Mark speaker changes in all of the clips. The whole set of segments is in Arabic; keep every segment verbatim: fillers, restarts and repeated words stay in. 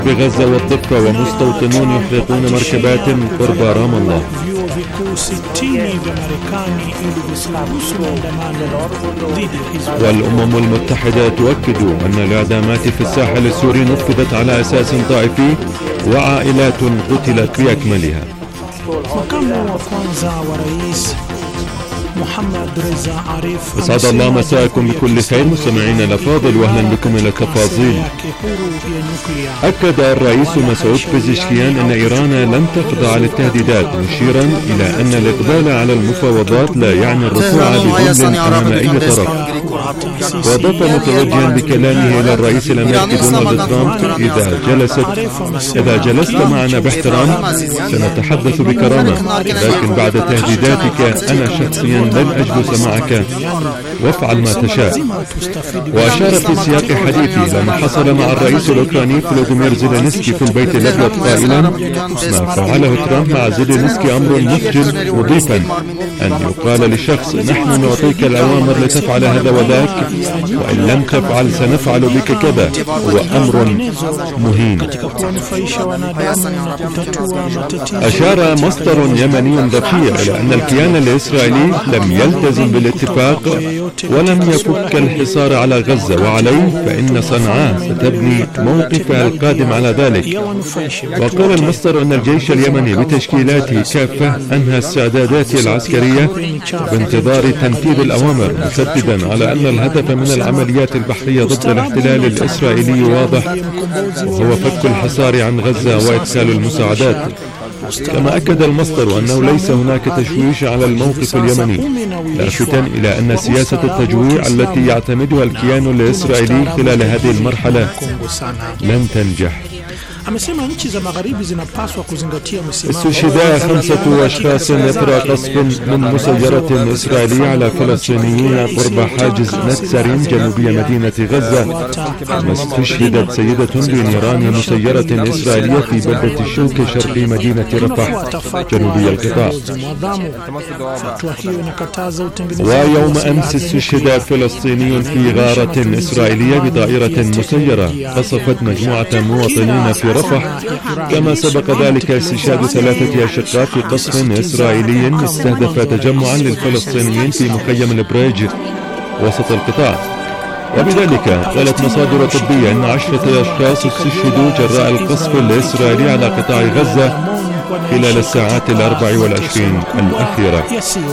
Speaker 1: بغزة والضفة ومستوطنون يحرقون مركبات قرب رام الله. والأمم المتحدة تؤكد أن الإعدامات في الساحل السوري نفذت على أساس طائفي وعائلات قتلت بأكملها. أسعد الله مساءكم بكل خير مستمعينا الأفاضل، وأهلا بكم إلى التفاصيل. أكد الرئيس مسعود بيزشكيان أن إيران لن تخضع للتهديدات، مشيرا إلى أن الإقبال على المفاوضات لا يعني الرفوع بذل أمام أي طرف. وأضاف متوجها بكلامه إلى الرئيس الأمريكي دونالد ترامب: إذا جلست إذا جلست معنا باحترام سنتحدث بكرامة، لكن بعد تهديداتك أنا شخصيا لن أجلس معك وافعل ما تشاء. وأشار في سياق حديثه لما حصل مع الرئيس الأوكراني فلوديمير زيلينسكي في البيت الأبيض قائلا: ما فعله ترامب مع زيلينسكي أمر مخجل، مضيفا أن يقال لشخص: نحن نعطيك الأوامر لتفعل هذا وذاك، وإن لم تفعل سنفعل بك كذا، هو أمر مهين. أشار مصدر يمني دقيق إلى أن الكيان الإسرائيلي لم يلتزم بالاتفاق ولم يفك الحصار على غزة، وعليه فإن صنعاء ستبني موقفها القادم على ذلك. وقال المصدر أن الجيش اليمني بتشكيلاته كافة أنهى استعداداته العسكرية بانتظار تنفيذ الأوامر، مشددا على أن الهدف من العمليات البحرية ضد الاحتلال الإسرائيلي واضح، وهو فك الحصار عن غزة وإدخال المساعدات. كما أكد المصدر أنه ليس هناك تشويش على الموقف اليمني، لافتا إلى أن سياسة التجويع التي يعتمدها الكيان الإسرائيلي خلال هذه المرحلة لن تنجح. استشهد خمسة أشخاص إثر قصف من مسيرة إسرائيلية على فلسطينيين قرب حاجز نتسارين جنوبي مدينة غزة. استشهدت سيدة بنيران مسيرة إسرائيلية في بلدة الشوك شرقي مدينة رفح جنوبي القطاع. ويوم أمس استشهد فلسطيني في غارة إسرائيلية بطائرة مسيرة قصفت مجموعة مواطنين في رفح. كما سبق ذلك استشهاد ثلاثة أشقاء في قصف إسرائيلي استهدف تجمعا للفلسطينيين في مخيم البريج وسط القطاع. وبذلك قالت مصادر طبية أن عشرة أشخاص استشهدوا جراء القصف الإسرائيلي على قطاع غزة خلال الساعات الأربع والعشرين الأخيرة.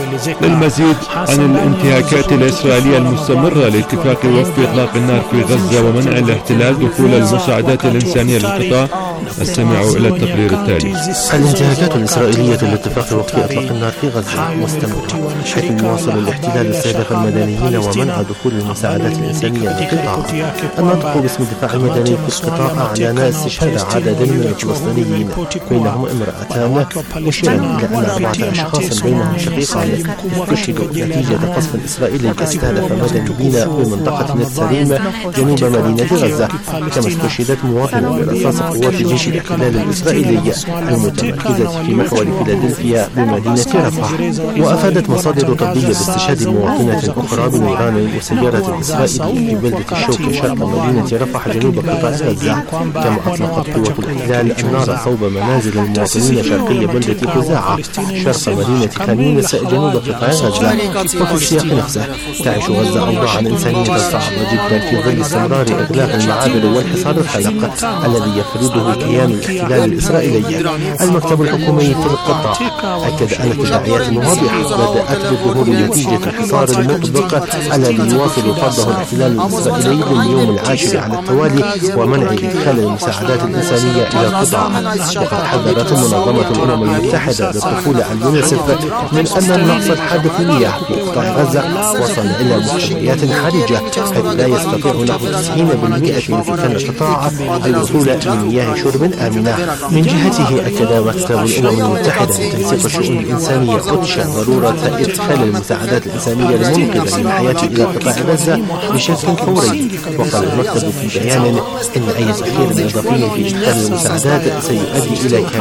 Speaker 1: للمزيد عن الانتهاكات الإسرائيلية المستمرة لاتفاق وقف إطلاق النار في غزة ومنع الاحتلال دخول المساعدات الإنسانية للقطاع، استمعوا إلى التقرير التالي.
Speaker 2: الانتهاكات الإسرائيلية لاتفاق وقف إطلاق النار في غزة مستمرة، حيث يواصل الاحتلال استهداف المدنيين ومنع دخول المساعدات الإنسانية للقطاع. الناطق باسم الدفاع المدني في القطاع أعلن استشهاد عدد من الفلسطينيين بينهم امرأتان، مشيرا إلى أن أربعة أشخاص بينهم شقيقان استشهدوا نتيجة قصف إسرائيلي استهدف مدنيين في منطقة نتساريم جنوب مدينة غزة. كما استشهدت مواطنة برصاص قوات جيش الاحتلال الإسرائيلي المتمركزة في محور فيلادلفيا بمدينة رفح. وأفادت مصادر طبية باستشهاد مواطنة أخرى بنيران مسيرة إسرائيلية في بلدة الشوك شرق مدينة رفح جنوب قطاع غزة. كما أطلقت قوة الاحتلال النار صوب منازل المواطنين شرقي بلدة خزاعة شرق مدينة خان يونس جنوب قطاع غزة. وفي السياق نفسه تعيش غزة أوضاعا إنسانية صعبة جدا في ظل استمرار إغلاق المعابر والحصار الخلق الذي يفرضه كيان الاحتلال الإسرائيلي. المكتب الحكومي في القطاع أكد أن تداعيات واضحة بدأت بالظهور نتيجة الحصار المطبق الذي يواصل فرضه الاحتلال الإسرائيلي لليوم العاشر على التوالي ومنع إدخال المساعدات الإنسانية إلى القطاع. وقد حذرت منظمة الأمم المتحدة للطفولة اليونيسف من أن النقص الحاد في المياه في قطاع غزة وصل إلى مستويات حرجة، حيث لا يستطيع نحو تسعين بالمئة من سكان القطاع الوصول لمياه شرب آمنة. من جهته أكد مكتب الأمم المتحدة لتنسيق الشؤون الإنسانية أوتشا ضرورة إدخال المساعدات الإنسانية المنقذة للحياة إلى قطاع غزة بشكل فوري. وقال المكتب في بيان إن أي تأخير إضافي في إدخال المساعدات سيؤدي إلى كارثة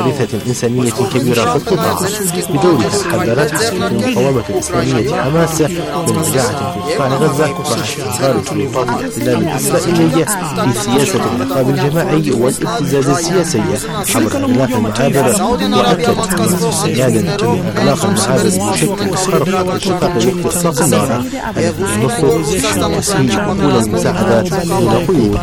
Speaker 2: إنسانية كبيرة في القطاع. بدورها حذرت حركة المقاومة الإسلامية حماس من مجاعة في قطاع غزة مع استمرار سلطات الاحتلال الإسرائيلي في سياسة العقاب الجماعي والابتزاز السياسي عبر إغلاق المعابر. وأكدت حماس استعدادا لإغلاق المعابر بشكل خرق اتفاق وقف إطلاق النار الذي ينص تسهيل دخول المساعدات إلى قيود.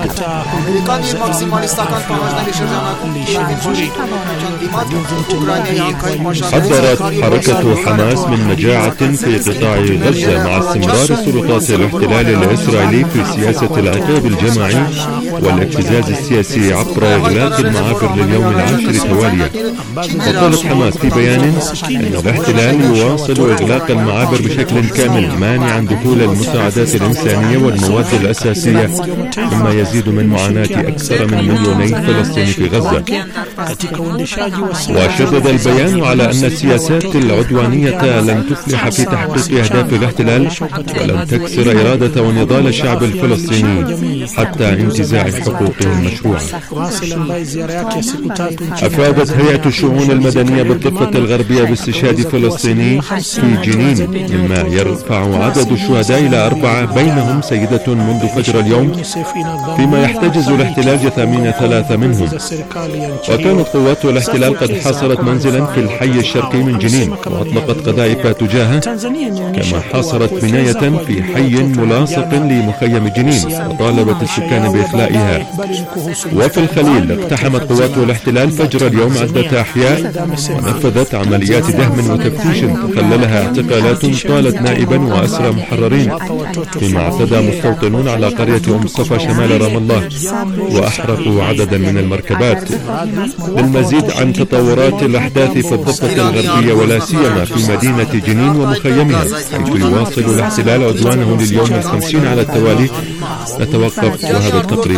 Speaker 1: حذرت حركة حماس من مجاعة في قطاع غزة مع استمرار سلطات الاحتلال الإسرائيلي في سياسة العقاب الجماعي والابتزاز السياسي عبر إغلاق المعابر لليوم العاشر تواليا. وقالت حماس في بيان أن الاحتلال يواصل إغلاق المعابر بشكل كامل مانعا دخول المساعدات الإنسانية والمواد الأساسية، مما يزيد من معاناة أكثر من مليوني فلسطيني في غزة. وشدد البيان على أن السياسات العدوانية لن تفلح في تحقيق أهداف الاحتلال ولن تكسر إرادة ونضال الشعب الفلسطيني حتى انتزاع حقوقه المشروعة. أفادت هيئة الشؤون المدنية بالضفة الغربية باستشهاد فلسطيني في جنين، مما يرفع عدد الشهداء إلى أربعة، بينهم سيدة منذ فجر اليوم، فيما يحتجز الاحتلال جثامين ثلاثة منهم. وكانت قوات الاحتلال قد حاصرت منزلا في الحي الشرقي من جنين وأطلقت قذائف تجاهه، كما حاصرت بناية في حي ملاصق لمخيم جنين وطالبت السكان بإخلائها. وفي الخليل اقتحمت قوات الاحتلال فجر اليوم عدة أحياء ونفذت عمليات دهم وتفتيش تخللها اعتقالات طالت نائبا وأسرى محررين، فيما اعتدى مستوطنون على قرية أم صفا شمال رام الله وأحرقوا عددا من المركبات. للمزيد عن تطورات الأحداث في الضفة الغربية ولا سيما في مدينة جنين ومخيمها، حيث يواصل الاحتلال عدوانه لليوم الخمسين على التوالي، نتوقف وهذا التقرير.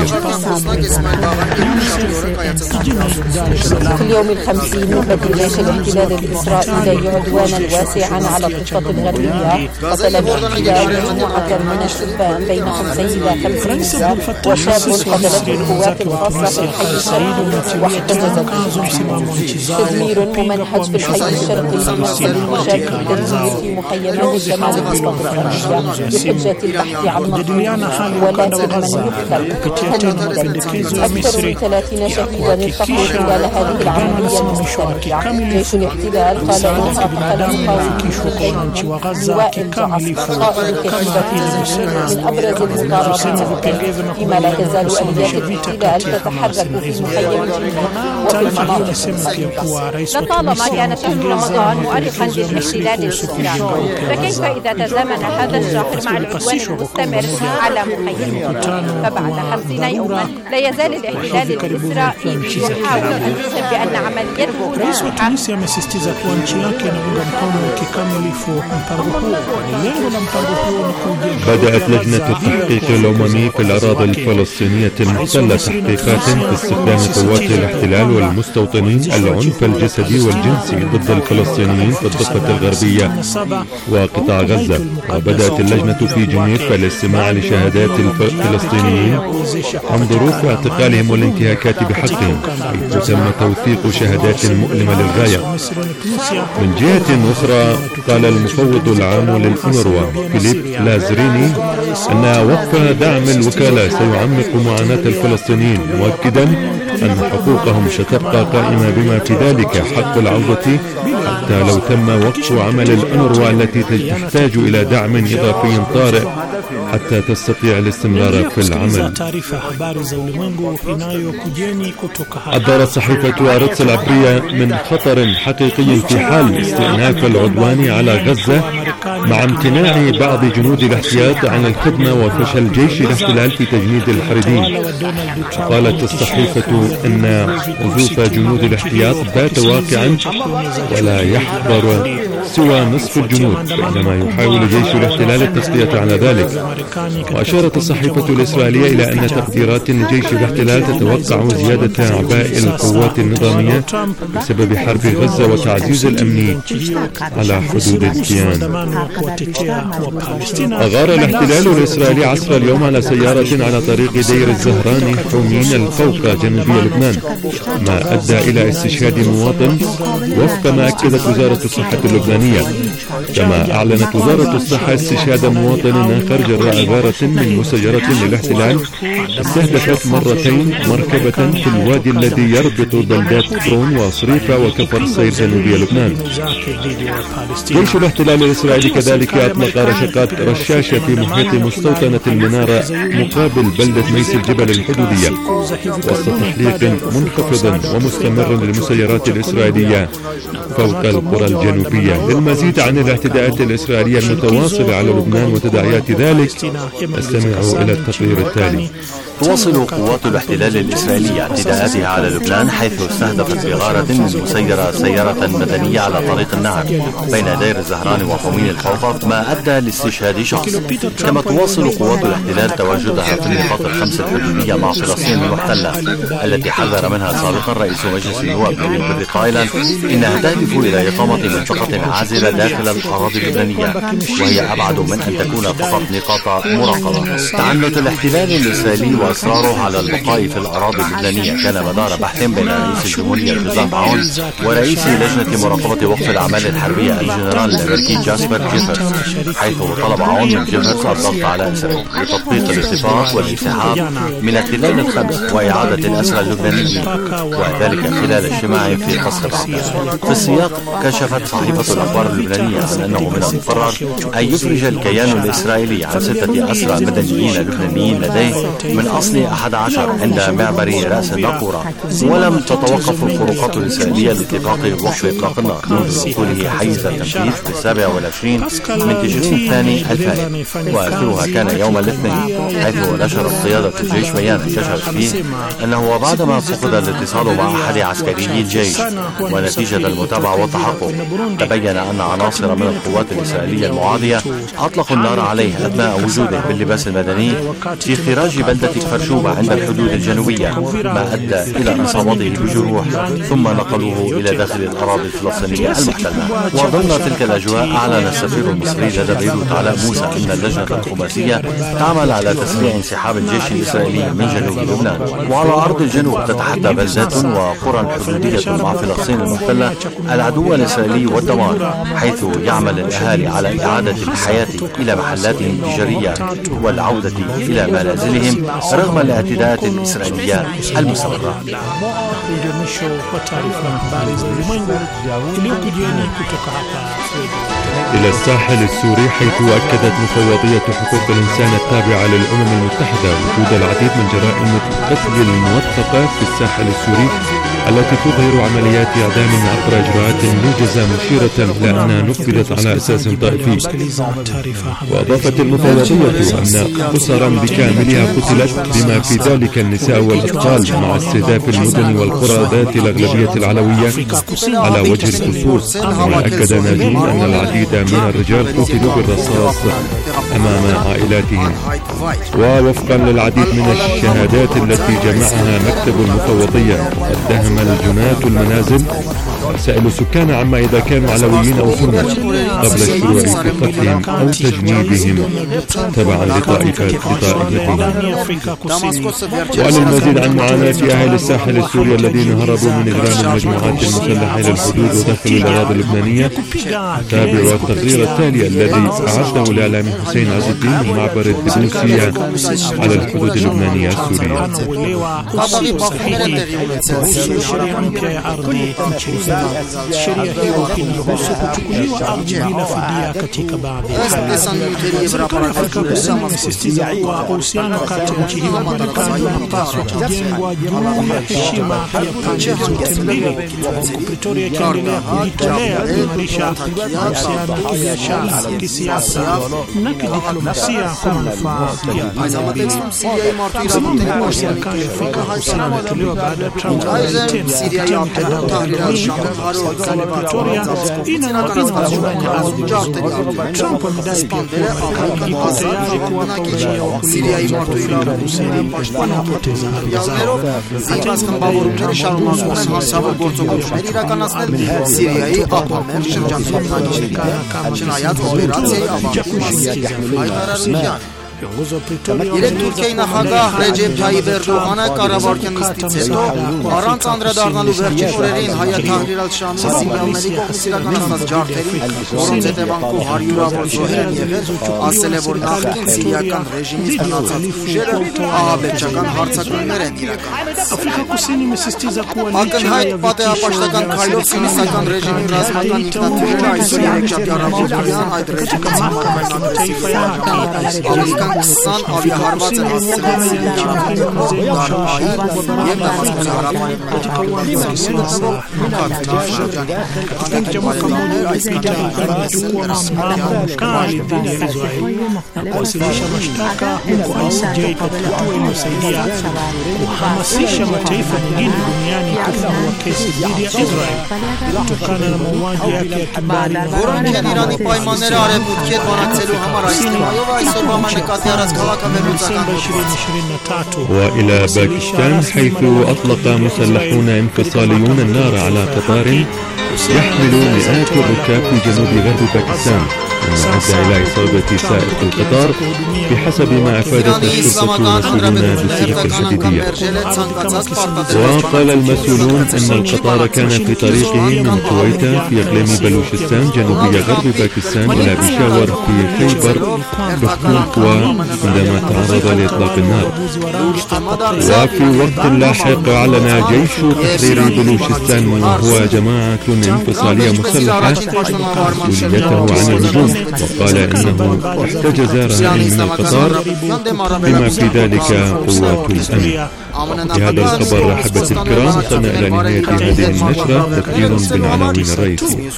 Speaker 3: في اليوم الخمسين يبدأ جيش الاحتلال الإسرائيلي عدوانا واسعا على الضفة الغربية. قتل الاحتلال مجموعة من الشبان بينهم سيدة خمس نساء وشاب قتلته القوات الخاصة في الحي الشرقي واحتجزت تدمير ممنهج في الحي الشرقي بمقصد المشاركة بالتدمير في مخيمات شمال الضفة الغربية بحجة البحث عن مظلوم، ولكن من يقتل هل يدل. أكثر من ثلاثين شهيدا التقوا خلال هذه العملية المستمرة. جيش الاحتلال قال إنها قتل مقاومين لواء الجعص قائد كتيبة من أبرز المقاومين، فيما لا تزال آليات الاحتلال تتحرك في مخيم جنين وفي المناطق المختلفة.
Speaker 4: لطالما كان شهر رمضان مؤرخا للاحتلال الإسرائيلي، فكيف إذا تزامن هذا الشهر مع العدوان المستمر على مخيم جنين؟ فبعد خمسين يوما لا يزال الاحتلال الإسرائيلي يحاول أن يثبت بأن عمليته ناجحة.
Speaker 1: بدأت لجنة التحقيق الأممي في الأراضي الفلسطينية المحتلة تحقيقات في استخدام قوات الاحتلال والمستوطنين العنف الجسدي والجنسي ضد الفلسطينيين في الضفة الغربية وقطاع غزة. وبدأت اللجنة في جنيف الاستماع لشهادات الفلسطينيين عن ظروف اعتقالهم والانتهاكات بحقهم، حيث تم توثيق شهادات مؤلمة للغاية. من جهة أخرى قال المفوض العام للأونروا فيليب لازريني أن وقف دعم الوكالة سيعمق معاناة الفلسطينيين، مؤكدا أن حقوقهم ستبقى قائمة بما في ذلك حق العودة حتى لو تم وقف عمل الأونروا التي تحتاج إلى دعم إضافي طارئ حتى تستطيع الاستمرار في العمل. أدارت صحيفة أرتس العبرية من خطر حقيقي في حال استئناف العدوان على غزة مع امتناع بعض جنود الاحتياط عن الخدمة وفشل جيش الاحتلال في تجنيد الحربيين. قالت الصحيفة إن وظوف جنود الاحتياط بات واقعا ولا يحضر سوى نصف الجنود، بينما يحاول جيش الاحتلال التغطية على ذلك. وأشارت الصحيفة الإسرائيلية إلى أن تحذيرات لجيش الاحتلال تتوقع زيادة أعباء القوات النظامية بسبب حرب غزة وتعزيز الأمن على حدود الكيان. أغار الاحتلال الإسرائيلي عصر اليوم على سيارة على طريق دير الزهراني حومين الفوق جنوبي لبنان، ما أدى إلى استشهاد مواطن وفق ما أكدت وزارة الصحة اللبنانية. كما أعلنت وزارة الصحة استشهاد مواطن آخر جراء غارة من مسيرة للاحتلال استهدفت مرتين مركبة في الوادي الذي يربط بلدات فرون وصريفة وكفر السير جنوبي لبنان. جيش الاحتلال الإسرائيلي كذلك أطلق رشقات رشاشة في محيط مستوطنة المنارة مقابل بلدة ميس الجبل الحدودية وسط تحليق منخفض ومستمر للمسيرات الإسرائيلية فوق القرى الجنوبية. للمزيد عن الاعتداءات الإسرائيلية المتواصلة على لبنان وتداعيات ذلك استمعوا إلى التقرير التالي.
Speaker 5: تواصل قوات الاحتلال الإسرائيلية اعتداءاتها على لبنان، حيث استهدفت بغارة من مسيرة سيارة مدنية على طريق النهر بين دير الزهران وحومين الفوضى، ما أدى لاستشهاد شخص. كما تواصل قوات الاحتلال تواجدها في النقاط الخمس الحدودية مع فلسطين المحتلة التي حذر منها سابقا رئيس مجلس النواب نبيل بري قائلا إنها تهدف إلى إقامة منطقة عازلة داخل الأراضي اللبنانية، وهي أبعد من أن تكون فقط نقاط مراقبة. تعنت الاحتلال الإسرائيلي وإصراره على البقاء في الأراضي اللبنانية كان مدار بحث بين رئيس الجمهورية جوزيف باون ورئيس لجنة مراقبة وقف الأعمال الحربية الجنرال الأمريكي جاسبر جيفرز، حيث طلب عون من جيفرز الضغط على إسرائيل لتطبيق الاتفاق والانسحاب من التلال الخمس وإعادة الأسرى اللبنانيين، وذلك خلال اجتماع في قصر بغداد. في السياق كشفت صحيفة الأخبار اللبنانية عن أنه من المقرر أن يفرج الكيان الإسرائيلي عن ستة أسرى مدنيين لبنانيين لديه من أصل أحد عشر عند معبر رأس الناقورة. ولم تتوقف الخروقات الإسرائيلية لاتفاق وقف إطلاق النار منذ دخوله حيز التنفيذ في السابع والعشرين من تشرين الثاني الفائت، وآخرها كان يوم الاثنين، حيث نشرت قيادة الجيش بيانا كشفت فيه أنه بعدما فقد الاتصال مع أحد عسكريي الجيش ونتيجة المتابعة والتحقق تبين أن عناصر من القوات الإسرائيلية المعادية أطلقوا النار عليه أثناء وجوده باللباس المدني في خراج بلدة كفرشوبة عند الحدود الجنوبية، ما أدى إلى إصابته بجروح ثم نقلوه إلى داخل الأراضي الفلسطينية المحتلة. وضمن تلك الأجواء أعلن السفير المصري لدى بيروت علاء موسى أن اللجنة الخماسية تعمل على تسريع انسحاب الجيش الإسرائيلي من جنوب لبنان. وعلى أرض الجنوب تتحدى بلدات وقرى حدودية مع فلسطين المحتلة العدو الإسرائيلي والدمار، حيث يعمل الأهالي على إعادة الحياة إلى محلاتهم التجارية والعودة إلى منازلهم رغم الاعتداءات الإسرائيلية المستمرة.
Speaker 1: إلى الساحل السوري، حيث أكدت مفوضية حقوق الإنسان التابعة للأمم المتحدة وجود العديد من جرائم القتل الموثقة في الساحل السوري التي تظهر عمليات إعدام عبر إجراءات موجزة، مشيرة إلى أنها نفذت على أساس طائفي. وأضافت المفوضية أن أسرا بكاملها قتلت بما في ذلك النساء والأطفال، مع استهداف المدن والقرى ذات الأغلبية العلوية على وجه الخصوص. وأكد ناجون أن العديد من الرجال قتلوا بالرصاص أمام عائلاتهم. ووفقا للعديد من الشهادات التي جمعها مكتب المفوضية، اتهم الجنات المنازل سألوا السكان عما إذا كانوا علويين أو سنة قبل الشروع في قتلهم أو تجنيدهم تبعا لطائفتهم. وعلى المزيد عن معاناة أهل الساحل السوري الذين هربوا من إجرام المجموعات المسلحة إلى الحدود ودخلوا الأراضي اللبنانية، تابعوا التقرير التالي الذي أعده الإعلامي حسين عز الدين من معبر الدبوسية على الحدود اللبنانية السورية.
Speaker 6: Sheria hiyo inaruhusu kuchukuliwa ardhi bila fidia katika baadhi ya hali. Serikali ya Afrika Kusini imesisitiza kuwa uhusiano kati ya nchi hiyo na Marekani unapaswa kujengwa juu ya heshima ya pande zote mbili, huku Pretoria ikiendelea kujitolea kuimarisha uhusiano wa kibiashara, kisiasa na kidiplomasia kwa manufaa ya pande mbili. Msimamo wa serikali ya Afrika Kusini umetolewa baada ya Trump Ալբերտին Սիրիայի ափերում Թահրիր al-Շամի հարյուր զինված իրականացման ջարդերի Թրամփը սպանվել է ամերիկյան հազար բնակիչ Սիրիայի մարդու իրավունքների պաշտպանողներով զինված խմբավորումները շարունակում են հանցավոր գործողություններ իրականացնել Սիրիայի ափամերձ շրջանում բնակիչների չնայած օպերացիայի ավարտին հայտարարության Երեք Թուրքիայի նախագահ Ռեջեփ Թայիփ Էրդողանը կառավարության նիստից հետո առանց անդրադառնալու վերջին օրերին Հայաթ Թահրիր al-Շամի զինյալների կողմից իրականացված ջարդերին, որոնց հետևանքով հարյուրավոր զոհեր են եղել, ասել է, որ նախկին սիրիական ռեժիմից մնացած ուժերը ահաբեկչական հարձակումներ են իրականացնում։ Ակնհայտ պատեհապաշտական քայլով սիոնիստական ռեժիմի ռազմական ինքնաթիռները այսօր երեքշաբթի առավոտյան այդ ռեժիմի համակարգի քսան ավիահարված են հասցրել Սիրիայի Դարբայի և Դամասկոսի որոնք են Իրանի պայմանները արևմուտքի հետ բանակցելու համար այս թեմայով այսօրվա
Speaker 1: وإلى باكستان حيث أطلق مسلحون انفصاليون النار على قطار يحمل مئات الركاب في جنوب غرب باكستان مما أدى إلى إصابة سائق القطار بحسب ما أفادت الشرطة ومسؤولون بالسلك الحديدية. وقال المسؤولون أن القطار كان في طريقه من كويتا في إقليم بلوشستان جنوبي غرب باكستان إلى بيشاور في خيبر بختونخوا عندما تعرض لإطلاق النار. وفي وقت لاحق أعلن جيش تحرير بلوشستان وهو جماعة انفصالية مسلحة مسؤوليته عن الهجوم وقال إنه احتجز رهائن من القطار بما في ذلك قوات الأمن. بهذا الخبر أحبتي الكرام وصلنا إلى نهاية هذه النشرة. تقرير بالعناوين الرئيسية.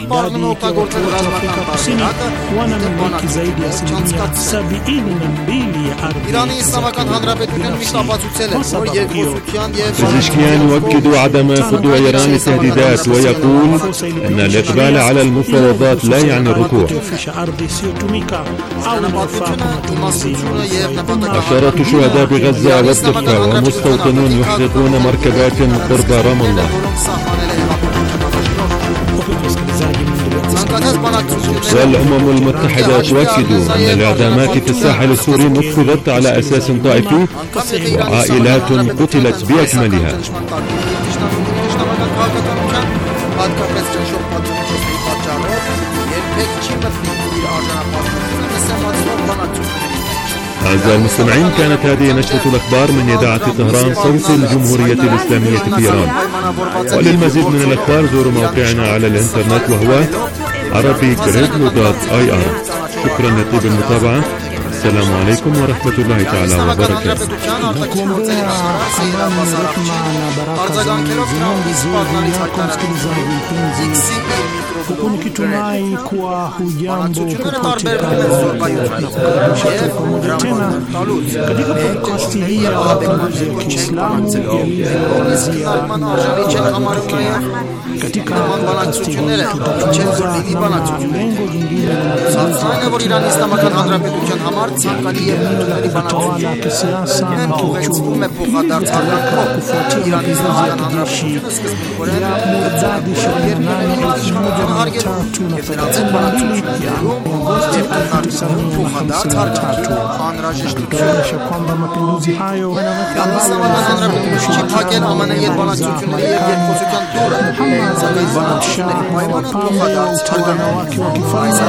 Speaker 1: بزشكيان يؤكد عدم خضوع إيران للتهديدات ويقول أن الإقبال على المفاوضات لا يعني الركوع. عشرات شهداء بغزة والضفة ومستوطنون يحرقون مركبات قرب رام الله. والأمم المتحدة تؤكد أن الإعدامات في الساحل السوري نفذت على أساس طائفي وعائلات قتلت بأكملها. أعزائي المستمعين، كانت هذه نشرة الأخبار من إذاعة طهران صوت الجمهورية الإسلامية في إيران. وللمزيد من الأخبار زوروا موقعنا على الإنترنت وهو عربي راديو دوت آي آر. شكرا لطيب المتابعة. السلام عليكم ورحمة الله تعالى وبركاته.
Speaker 6: Huku nikitumai kuwa hujambo popote pale pamoja tena katika podcast hii ya mapinduzi ya Kiislamu yaliyoangazia katika podcast hii tutachunguza lengo jingine la kisiasa na kiuchumi kufuatia mapinduzi ya kijeshi ya Mordadi ishirini na nane elfu moja mia tatu na thelathini na mbili ya Agosti elfu tisa mia hamsini na tatu akituonyesha kwamba mapinduzi hayo ambayo utawala wake wa kifalme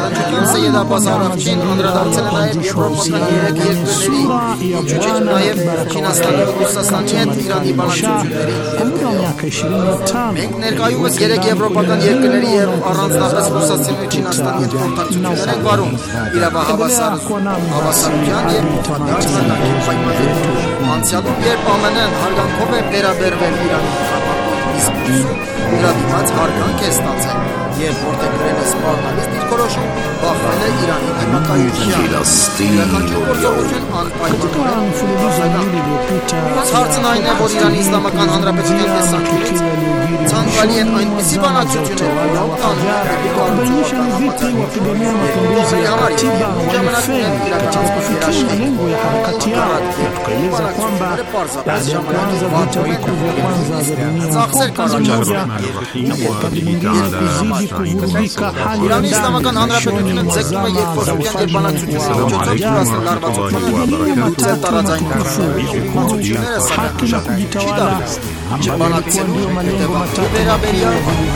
Speaker 6: kuanzishwa sura ya Bwana kibaraka wake kwa muda wa miaka ishirini na tano
Speaker 7: առանձնապես ռուսաստանի Չինաստանի հետ կոնտակտներ են վարում իրավահավասարության և փոխադարձակի պայմաններով անցյալում, երբ ԱՄՆ-ն հարգանքով է վերաբերվել Իրանի, իսկ դրա դիմաց հարգանք է ստացել եւ որտեղ գրել է սպառնալից դիրքորոշում բախվել է Իրանի դեմոկրատիայից։ Հարցն այն է, որ Իրանի Իսլամական Հանրապետության տեսանկյունից ցանկալի են այնպիսի բանակցություններ, որոնք տանում են դեպի կառուցողական Իրանի Իսլամական Հանրապետությունը ձգտում է երկխոսության եւ բանակցությունների միջոցով լարվածություն ծեր տարածային կառուցողությունները սահմանափակել չի դարձել բանակցելու հետևանքի վերաբերյալ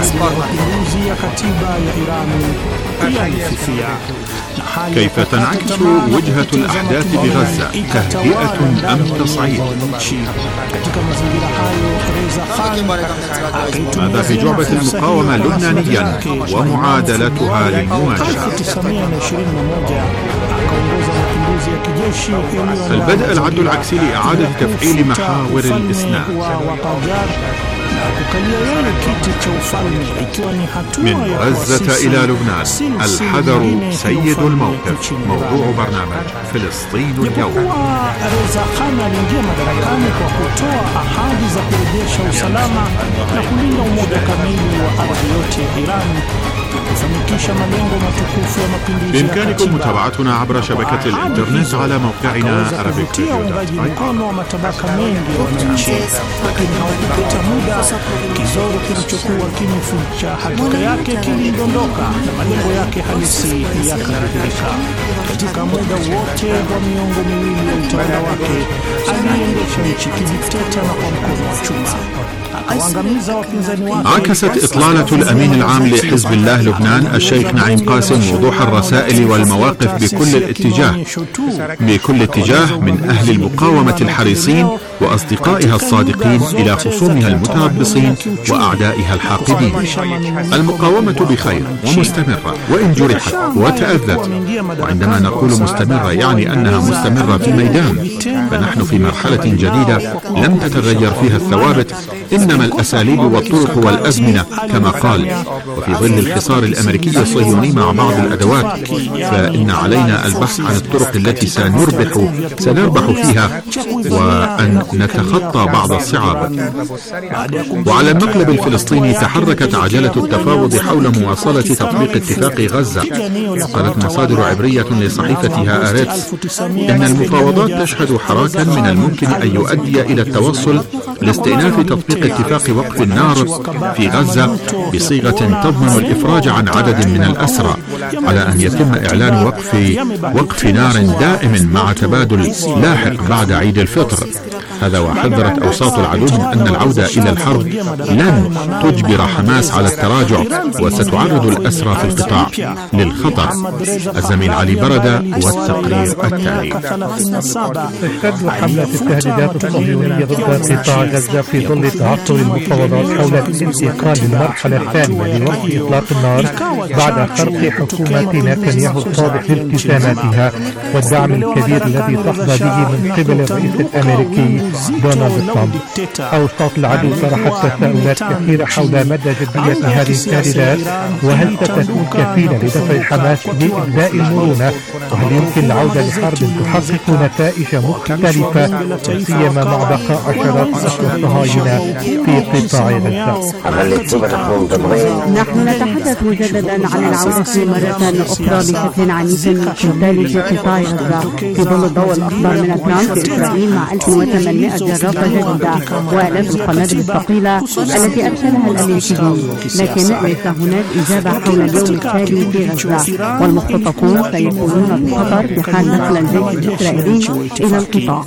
Speaker 1: كيف تنعكس وجهة الأحداث بغزة تهدئة أم تصعيد؟ ماذا في جعبة المقاومة لبنانيا ومعادلتها للمواجهة؟ هل بدأ العد العكسي لإعادة تفعيل محاور الإسلام؟ من غزة إلى لبنان الحذر سيد الموقف. موضوع برنامج فلسطين اليوم. بإمكانكم متابعتنا عبر شبكة الإنترنت على موقعنا arabic radio dot
Speaker 6: Kizoro kilichokuwa kimeficha hakika yake kilidondoka na malengo yake halisi yakadhihirika. Katika muda wote wa miongo miwili ya utawala wake aliendesha nchi kidikteta na kwa mkono wa chuma.
Speaker 1: عكست إطلالة الأمين العام لحزب الله لبنان الشيخ نعيم قاسم وضوح الرسائل والمواقف بكل الاتجاه بكل اتجاه من أهل المقاومة الحريصين وأصدقائها الصادقين إلى خصومها المتربصين وأعدائها الحاقدين. المقاومة بخير ومستمرة وإن جرحت وتأذت، وعندما نقول مستمرة يعني أنها مستمرة في الميدان، فنحن في مرحلة جديدة لم تتغير فيها الثوابت، إنما الأساليب والطرق والأزمنة كما قال. وفي ظل الحصار الأمريكي الصهيوني مع بعض الأدوات، فإن علينا البحث عن الطرق التي سنربح سنربح فيها وأن نتخطى بعض الصعاب. وعلى المقلب الفلسطيني تحركت عجلة التفاوض حول مواصلة تطبيق اتفاق غزة. قالت مصادر عبرية لصحيفة هآرتس إن المفاوضات تشهد حراكا من الممكن أن يؤدي إلى التوصل لاستئناف تطبيق اتفاق وقف النار في غزة بصيغة تضمن الإفراج عن عدد من الأسرى، على أن يتم إعلان وقف وقف نار دائم مع تبادل لاحق بعد عيد الفطر. هذا وحذرت أوساط العدو من أن العودة إلى الحرب لن تجبر حماس على التراجع وستعرض الأسرى في القطاع للخطر. الزميل علي بردة والتقرير التالي.
Speaker 8: تشتد حملة التهديدات الصهيونية ضد قطاع غزة في ظل تعطل المفاوضات حول الانتقال للمرحلة الثانية لوقف إطلاق النار بعد خرق حكومة نتنياهو الصادق لالتزاماتها والدعم الكبير الذي تحظى به من قبل الرئيس الأمريكي دونالد ترامب. أوساط العدو طرحت تساؤلات كثيرة حول مدى جدية هذه التهديدات، وهل ستكون كفيلة لدفع حماس لإبداء المرونة، وهل يمكن العودة لحرب تحقق نتائج مختلفة سيما مع بقاء عشرات أسرى الصهاينة في قطاع غزة.
Speaker 9: نحن نتحدث مجددا عن العودة مرة أخرى بشكل عنيف للقتال في قطاع غزة في ظل الضوء الأخضر من ترامب في إسرائيل مع ألف وثمانمائة جرافة جديدة وآلاف القنابل الثقيلة التي أرسلها الأمريكيون، لكن ليس هناك إجابة حول اليوم التالي في غزة، والمختطفون سيكونون في خطر في حال دخل الجيش الإسرائيلي إلى القطاع.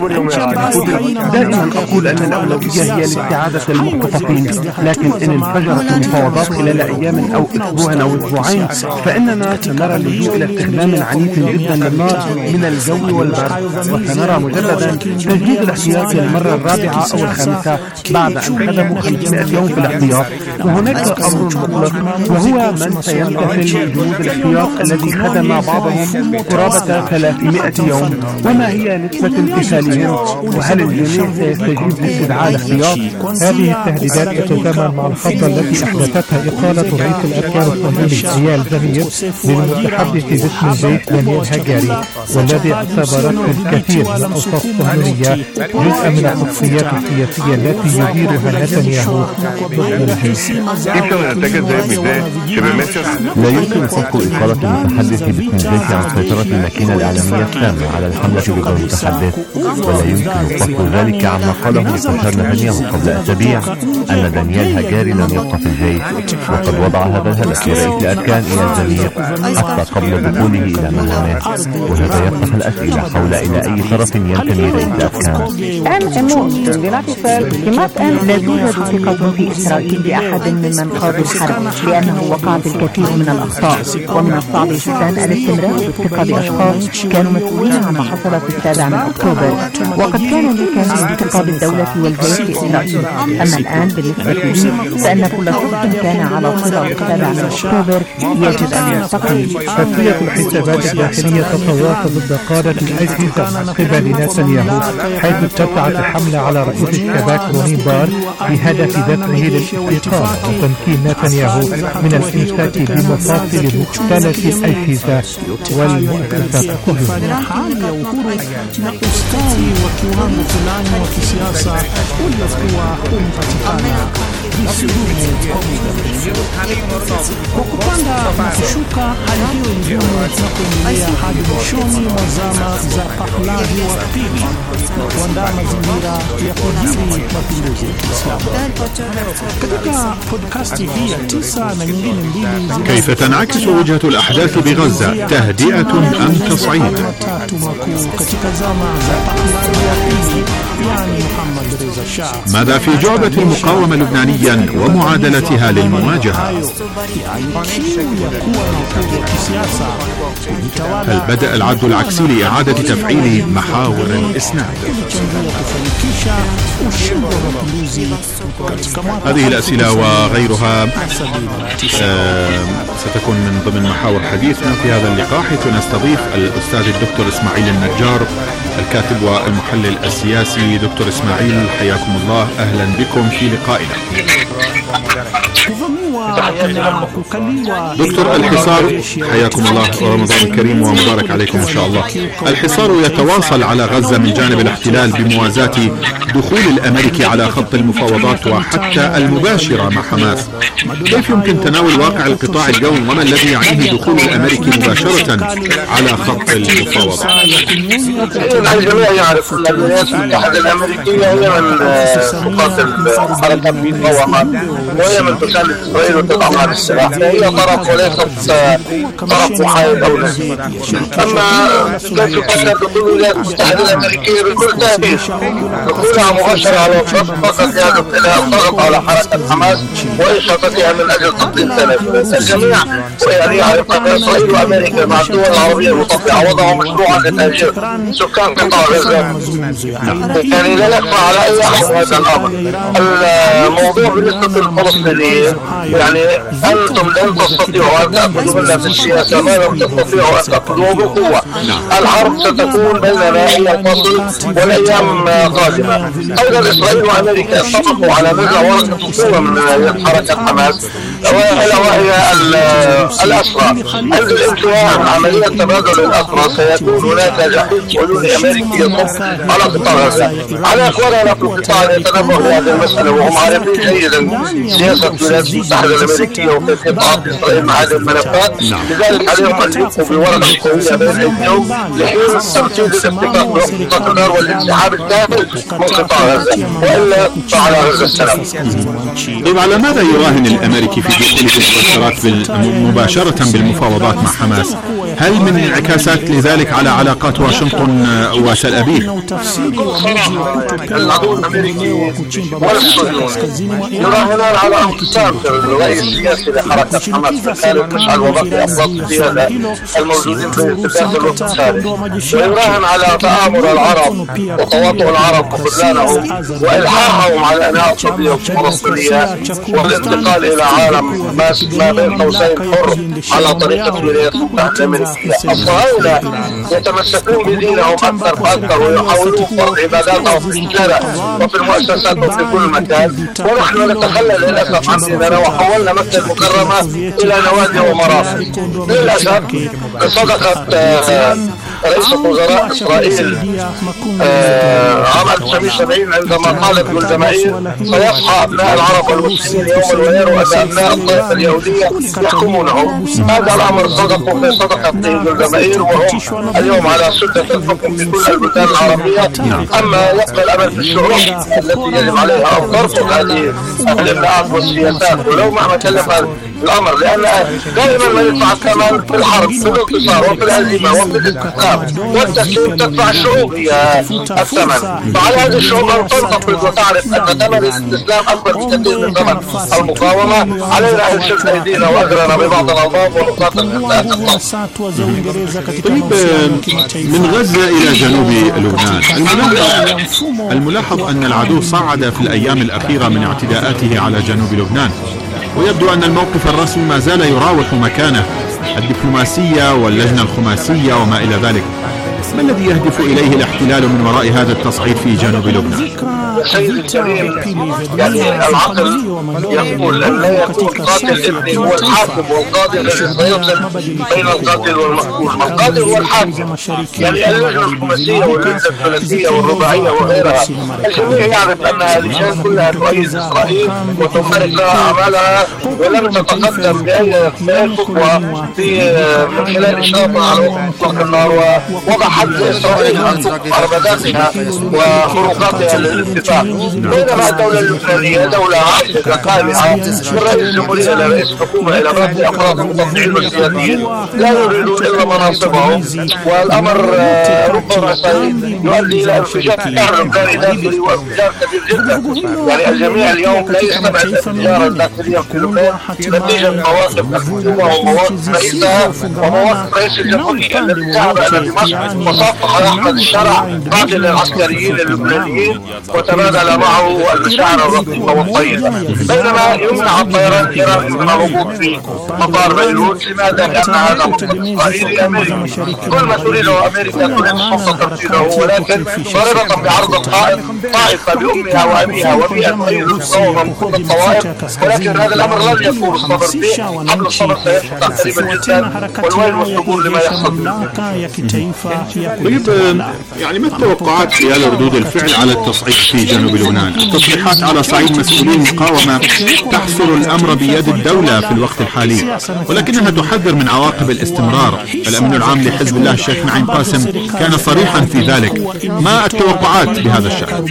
Speaker 8: دائما أقول أن الأولوية هي لاستعادة المختطفين، لكن إن انفجرت المفاوضات خلال أيام أو أسبوع أو أسبوعين فإننا سنرى اللجوء إلى استخدام عنيف جدا للنار من الجو والبرد، وسنرى مجددا تجديد الاحتياط للمرة الرابعة أو الخامسة بعد أن خدموا خمسمائة يوم في الاحتياط. وهناك أمر مطلق وهو من سيمتثل جنود الاحتياط الذي خدم بعضهم قرابة ثلاثمائة يوم، وما هي نسبة امتثالهم، وهل الجميع سيستجيب استدعاء الاحتياط. هذه التهديدات تتزامن مع الخطة التي أحدثتها إقالة رئيس الأركان الصهيوني أيال زمير للمتحدث باسم الجيش دانيال هاجاري، والذي اعتبرته الكثير من الأوساط الصهيونية جزءا من الشخصيات السياسية التي يديرها نتنياهو ضد الجيش.
Speaker 10: لا يمكن حق إقالة المتحدث باسم الجيش عن سيطرة الماكينة الإعلامية التامة على الحملة ضد المتحدث، ولا يمكن فصل ذلك عما قاله مستشار نتنياهو قبل أسابيع أن دانيال هاجاري لم يبقى في الجيش، وقد وضع هذا الهدف لرئيس الأركان إيال زمير حتى قبل دخوله إلى مهامه، وهذا يفتح الأسئلة حول إلى أي طرف ينتمي رئيس الأركان.
Speaker 9: لا توجد ثقة في إسرائيل بأحد ممن خاضوا الحرب، لأنه وقعت الكثير من الأخطاء، ومن الصعب جدا الاستمرار بالثقة بأشخاص كانوا مسؤولين عما حصل في السابع من أكتوبر، وقد كان لي كان الثقة بالدولة والجيش في إسرائيل. أما الآن بالنسبة لي فإن كل شخص كان على صلة بالسابع من أكتوبر يجب أن يستقيل.
Speaker 8: خلفية الحسابات الداخلية تتواصل ضد قادة الأجهزة من قبل نتنياهو، حيث اتسعت الحملة على رئيس الشباك روني بار بهدف دفعه للاستقالة وتمكين نتنياهو من الإمساك بمفاصل مختلف الأجهزة والمؤسسات الصهيونية.
Speaker 6: Kwa kupanda na kushuka, hali hiyo ndio tunapoendelea hadi mwishoni mwa zama za Pahlavi wa pili na kuandaa mazingira ya kujiri mapinduzi ya Kiislamu. Katika podcasti hii ya tisa na nyingine mbili,
Speaker 1: كيف تنعكس وجهة الأحداث بغزة؟ تهدئة أم تصعيد؟
Speaker 6: katika zama za Pahlavi wa pili, yani Muhammad Reza Shah.
Speaker 1: ماذا في جعبة المقاومة لبنانيا ومعادلتها للمواجهة؟ هل بدأ العد العكسي لإعادة تفعيل محاور الإسناد؟ هذه الأسئلة وغيرها ستكون من ضمن محاور حديثنا في هذا اللقاء، حيث نستضيف الأستاذ الدكتور إسماعيل النجار الكاتب والمحلل السياسي. دكتور إسماعيل حياكم الله، أهلا بكم في لقائنا. دكتور الحصار حياكم الله ورمضان كريم ومبارك عليكم إن شاء الله. الحصار يتواصل على غزة من جانب الاحتلال بموازاة دخول الأمريكي على خط المفاوضات وحتى المباشرة مع حماس. كيف يمكن تناول واقع القطاع الجوي وما الذي يعنيه دخول الأمريكي مباشرة على خط المفاوضات؟
Speaker 11: الجميع يعرف أن الولايات المتحدة الأمريكية هي من تقاتل حركة المقاومة، وهي من تساند إسرائيل وتدعمها بالسلاح، فهي طرف وليست طرف محايد أو نزيل. أما كيف تفكر دخول الولايات المتحدة الأمريكية بكل تأكيد دخولها مباشرة على الخط فقط يهدف إلى الضغط على حركة حماس وإشرافتها من أجل تقديم تنفيذ. الجميع يعني يعرف أن إسرائيل وأمريكا مع الدول العربية المتطبعة وضعوا مشروعا لتهجير سكان قطاع غزة، يعني لا يخفى على أي أحد هذا الأمر. الموضوع بالنسبة للفلسطينيين يعني أنتم لن تستطيعوا أن تأخذوا منا في السياسة ما لم تستطيعوا أن تأخذوه بقوة. الحرب ستكون بيننا إلى الفصل والأيام قادمة. أيضا إسرائيل وأمريكا اتفقوا على نزع ورقة قوة من حركة حماس وهي الأسرى. عند الانتهاء من عملية تبادل الأسرى سيكون هناك جحيم حلول أمريكي يصب على قطاع غزة. على إخواننا في القطاع يتنبهوا لهذه المسألة وهم عارفين جيدا سياسة الولايات المتحدة الأمريكية وكيفية تعاطي إسرائيل مع هذه الملفات، لذلك عليهم أن يبقوا بورقة قوية بين أيديهم لحين تنفيذ الاتفاق بوقف النار والانسحاب الكامل من قطاع غزة، وإلا فعلى غزة السلام.
Speaker 1: طيب على ماذا يراهن الأمريكي في دخول الانتصارات مباشرة بالمفاوضات مع حماس؟ هل من انعكاسات لذلك على علاقات واشنطن وتل أبيب؟
Speaker 11: العدو الأمريكي والصهيوني يراهنان على انقسام الرأي السياسي لحركة حماس في الخارج مشعل وبقي أفراد القيادة الموجودين في الاتفاق الوقت الثالث، ويراهن على تآمر العرب وتواطؤ العرب وخذلانهم وإلحاحهم على أنها القضية الفلسطينية والانتقال إلى عالم العالم ما بين قوسين حر على طريقة الولايات المتحدة الأمريكية. الصهاينة يتمسكون بدينهم أكثر فأكثر ويحاولون فرض عباداتهم في الشارع وفي المؤسسات وفي كل مكان، ونحن نتخلى للأسف عن ديننا وحولنا مكة المكرمة إلى نوادي ومرافق. للأسف صدقت رئيس وزراء إسرائيل عام ألف وتسعمائة وسبعين عندما قالت للجماهير سيصحى أبناء العرب والمسلمين يوما ويروا أن أبناء الطائفة اليهودية يحكمونهم. هذا الأمر صدقوا في صدقة الجماهير وهم اليوم على سلطة الحكم في كل البلدان العربية. أما يبقى الأمل في الشعوب التي يجب عليها أن ترفض هذه الإملاءات والسياسات ولو مهما كلف الأمر، لأن دائما ما يدفع الثمن في الحرب في الانتصار وفي الهزيمة وفي الاستسلام والتسليم تدفع الشعوب هي الثمن. فعلى هذه الشعوب أن تنتقد وتعرف أن ثمن الاستسلام أكبر بكثير من ثمن المقاومة. علينا أن نشد أيدينا وأجرنا ببعض الأنظام ونقاتل
Speaker 1: طيب من غزة إلى جنوب لبنان، الملاحظ, الملاحظ أن العدو صعد في الأيام الأخيرة من اعتداءاته على جنوب لبنان، ويبدو أن الموقف الرسمي ما زال يراوح مكانه الدبلوماسية واللجنة الخماسية وما إلى ذلك. ما الذي يهدف إليه الاحتلال من وراء هذا التصعيد في جنوب لبنان؟
Speaker 11: سيد الكريم، يعني العقل يقول أن لا يكون قاتل ابني هو الحاكم والقاضي الذي سيفصل بين القاتل والمقتول. القاضي هو الحاكم، يعني اللجنة الخماسية واللجنة الثلاثية والرباعية وغيرها الجميع يعرف أنها لجان كلها تؤيد إسرائيل وتمارس لها أعمالها ولم تتقدم بأي خطوة في من خلال إشرافها على إطلاق النار ووضع حد إسرائيل عن عربداتها وخروقاتها للاتفاق. بينما الدولة اللبنانية دولة عاجزة قائمة من رئيس الجمهورية إلى رئيس الحكومة إلى بعض أفراد المطبعين والسياديين لا يريدون إلا مناصبهم، والأمر ربما سيؤدي إلى انفجار لبناني داخلي وانفجار كبير جدا. يعني الجميع اليوم لا يستبعد الانفجار الداخلي في لبنان نتيجة مواقف الحكومة ومواقف رئيسها ومواقف رئيس الجمهورية الذي ذهب إلى دمشق وصافح أحمد الشرع قاتل العسكريين اللبنانيين وتبادل معه المشاعر الرقيقة والطيبة، بينما يمنع الطيران الإيراني من الهبوط في مطار بيروت. لماذا؟ لأن هذا خطط إسرائيلي أمريكي، كل ما تريده أمريكا تريد خطة تنفيذه، ولكن ضاربة بعرض الطائف طائفة بأمها وأبيها وبها تريد المقاومة من كل الطوائف، ولكن هذا الأمر لن يكون الصبر فيه. حبل الصبر سيفتح قريبا جدا والويل والثبور لما يحصل.
Speaker 1: طيب يعني ما التوقعات خلال ردود الفعل على التصعيد في جنوب لبنان؟ التصريحات على صعيد مسؤولي المقاومة تحصر الأمر بيد الدولة في الوقت الحالي، ولكنها تحذر من عواقب الاستمرار. الأمين العام لحزب الله الشيخ نعيم قاسم كان صريحا في ذلك. ما التوقعات بهذا الشأن؟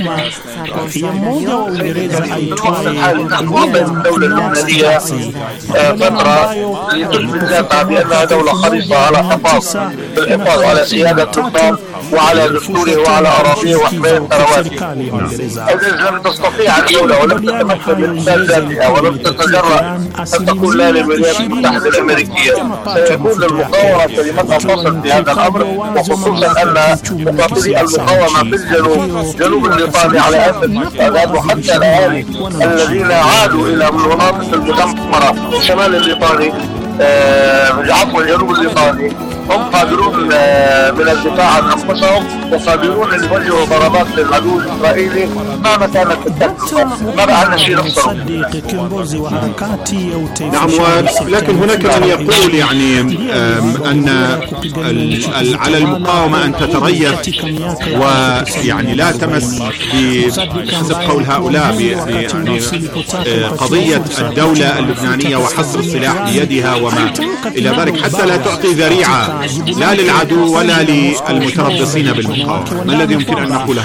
Speaker 11: الدولة اللبنانية فترة لتثبت ذاتها بأنها دولة حريصة على حفاظ بالحفاظ على سيادة النظام وعلى دستوره وعلى أراضيه وحماية ثرواته. إذا لم تستطيع الدولة ولم تتمكن من إنتاج ذاتها ولم تتجرأ أن تكون لا للولايات المتحدة الأمريكية، سيكون للمقاومة كلمتها فصل في هذا الأمر، وخصوصا أن مقاتلي المقاومة في الجنوب جنوب الليطاني على أسف الاستعداد، وحتى الأهالي الذين عادوا إلى المناطق المدمرة شمال الليطاني عفوا الجنوب الليطاني هم قادرون من الدفاع عن أنفسهم وقادرون أن يوجهوا ضربات للعدو الإسرائيلي مهما كانت التكلفة. ما بقى لنا شيء نخسره.
Speaker 1: نعم، ولكن هناك من يقول يعني أن على المقاومة أن تتريث ويعني لا تمس بحسب قول هؤلاء يعني قضية الدولة اللبنانية وحصر السلاح بيدها وما إلى ذلك، حتى لا تعطي ذريعة لا للعدو ولا للمتربصين بالمقاومة. ما الذي يمكن أن نقوله؟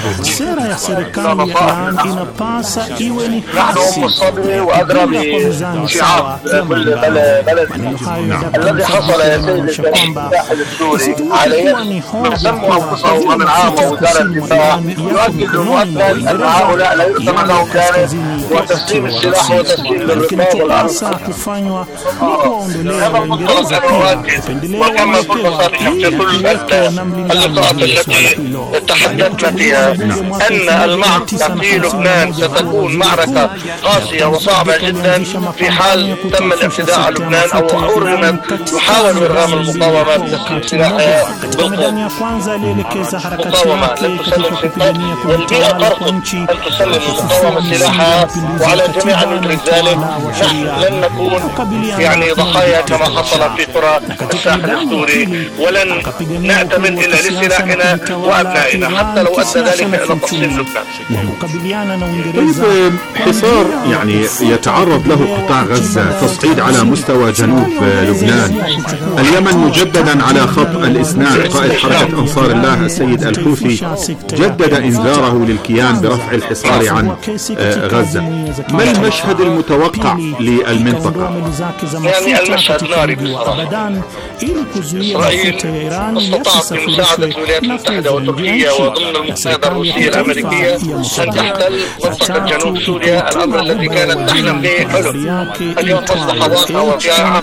Speaker 11: نحن مصابين وأدرى بشعار كل بلد الذي حصل يا سيد الكريم داخل السوري عليه من سموا أنفسهم ومن عاموا وزارة الدفاع يؤكد مؤكد أن هؤلاء لا يرسم لهم كانت وتسليم السلاح وتسليم للرقاب والأرض. هذا المطلق أن يؤكد وكما المصالح في كل اللقاءات التي تحدثنا فيها أن المعركة في لبنان ستكون معركة قاسية وصعبة جدا في حال تم الاعتداء على لبنان أو أرغمت يحاول إرغام المقاومة بتسليم سلاحها بالقوة. مقاومة لن تسلم سلاحها والبيئة ترفض أن تسلم المقاومة سلاحها، وعلى الجميع أن يدرك ذلك. نحن لن نكون يعني ضحايا كما حصل في قرى الساحل السوري، ولن نعتمد إلا لسلاحنا وأبنائنا حتى لو أدى ذلك إلى تقسيم لبنان.
Speaker 1: طيب حصار يعني يتعرض له قطاع غزة، تصعيد على مستوى جنوب لبنان، اليمن مجددا على خط الإسناد. قائد حركة أنصار الله السيد الحوثي جدد إنذاره للكيان برفع الحصار عن غزة. ما المشهد المتوقع للمنطقة؟
Speaker 11: يعني المشهد ناري بصراحة. إسرائيل استطاعت بمساعدة الولايات المتحدة وتركيا وضمن المساعدة الروسية الأمريكية أن تحتل منطقة جنوب سوريا، الأمر الذي كانت تحلم به حلم. اليوم أصبح واقع وجاء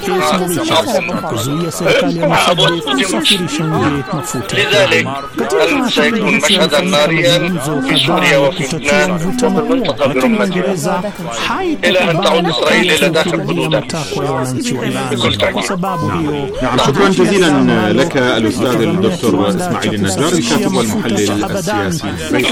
Speaker 11: لذلك سيكون مشهدا ناريا في سوريا وفي لبنان وفي المنطقة برمتها إلى أن تعود إسرائيل إلى داخل حدودها بكل تأكيد.
Speaker 1: نعم، شكرا جزيلا لك الأستاذ الدكتور إسماعيل النجار الكاتب والمحلل السياسي.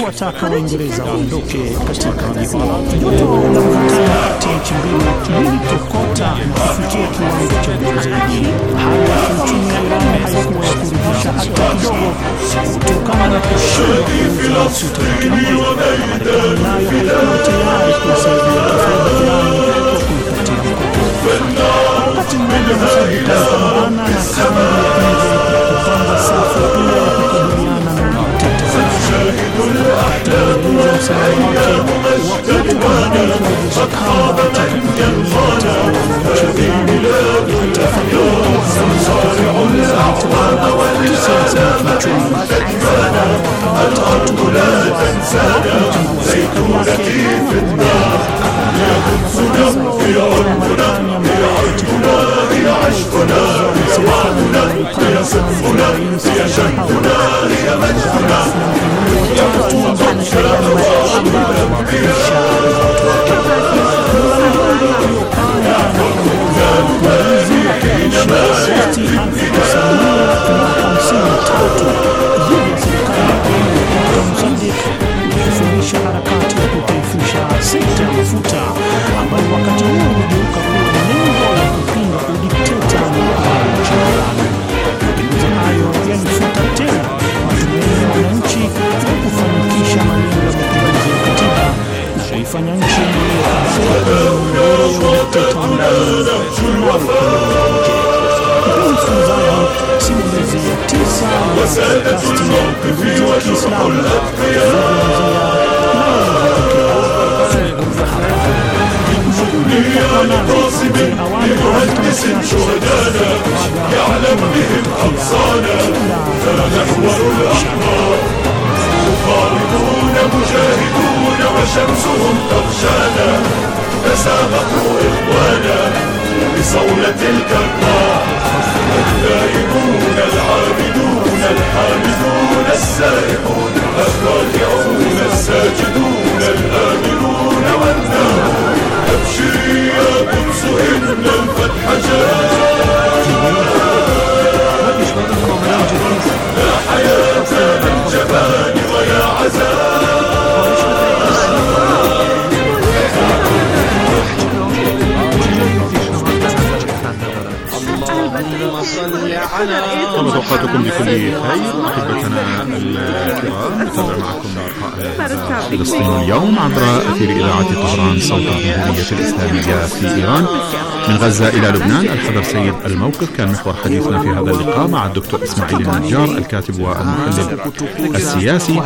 Speaker 1: توقعاتكم بكل خير أحبتنا الكرام. نتابع معكم لقاء فلسطين اليوم عبر أثير إذاعة طهران صوت الجمهورية الإسلامية في إيران. من غزة إلى لبنان، الحذر سيد الموقف كان محور حديثنا في هذا اللقاء مع الدكتور إسماعيل النجار الكاتب والمحلل السياسي،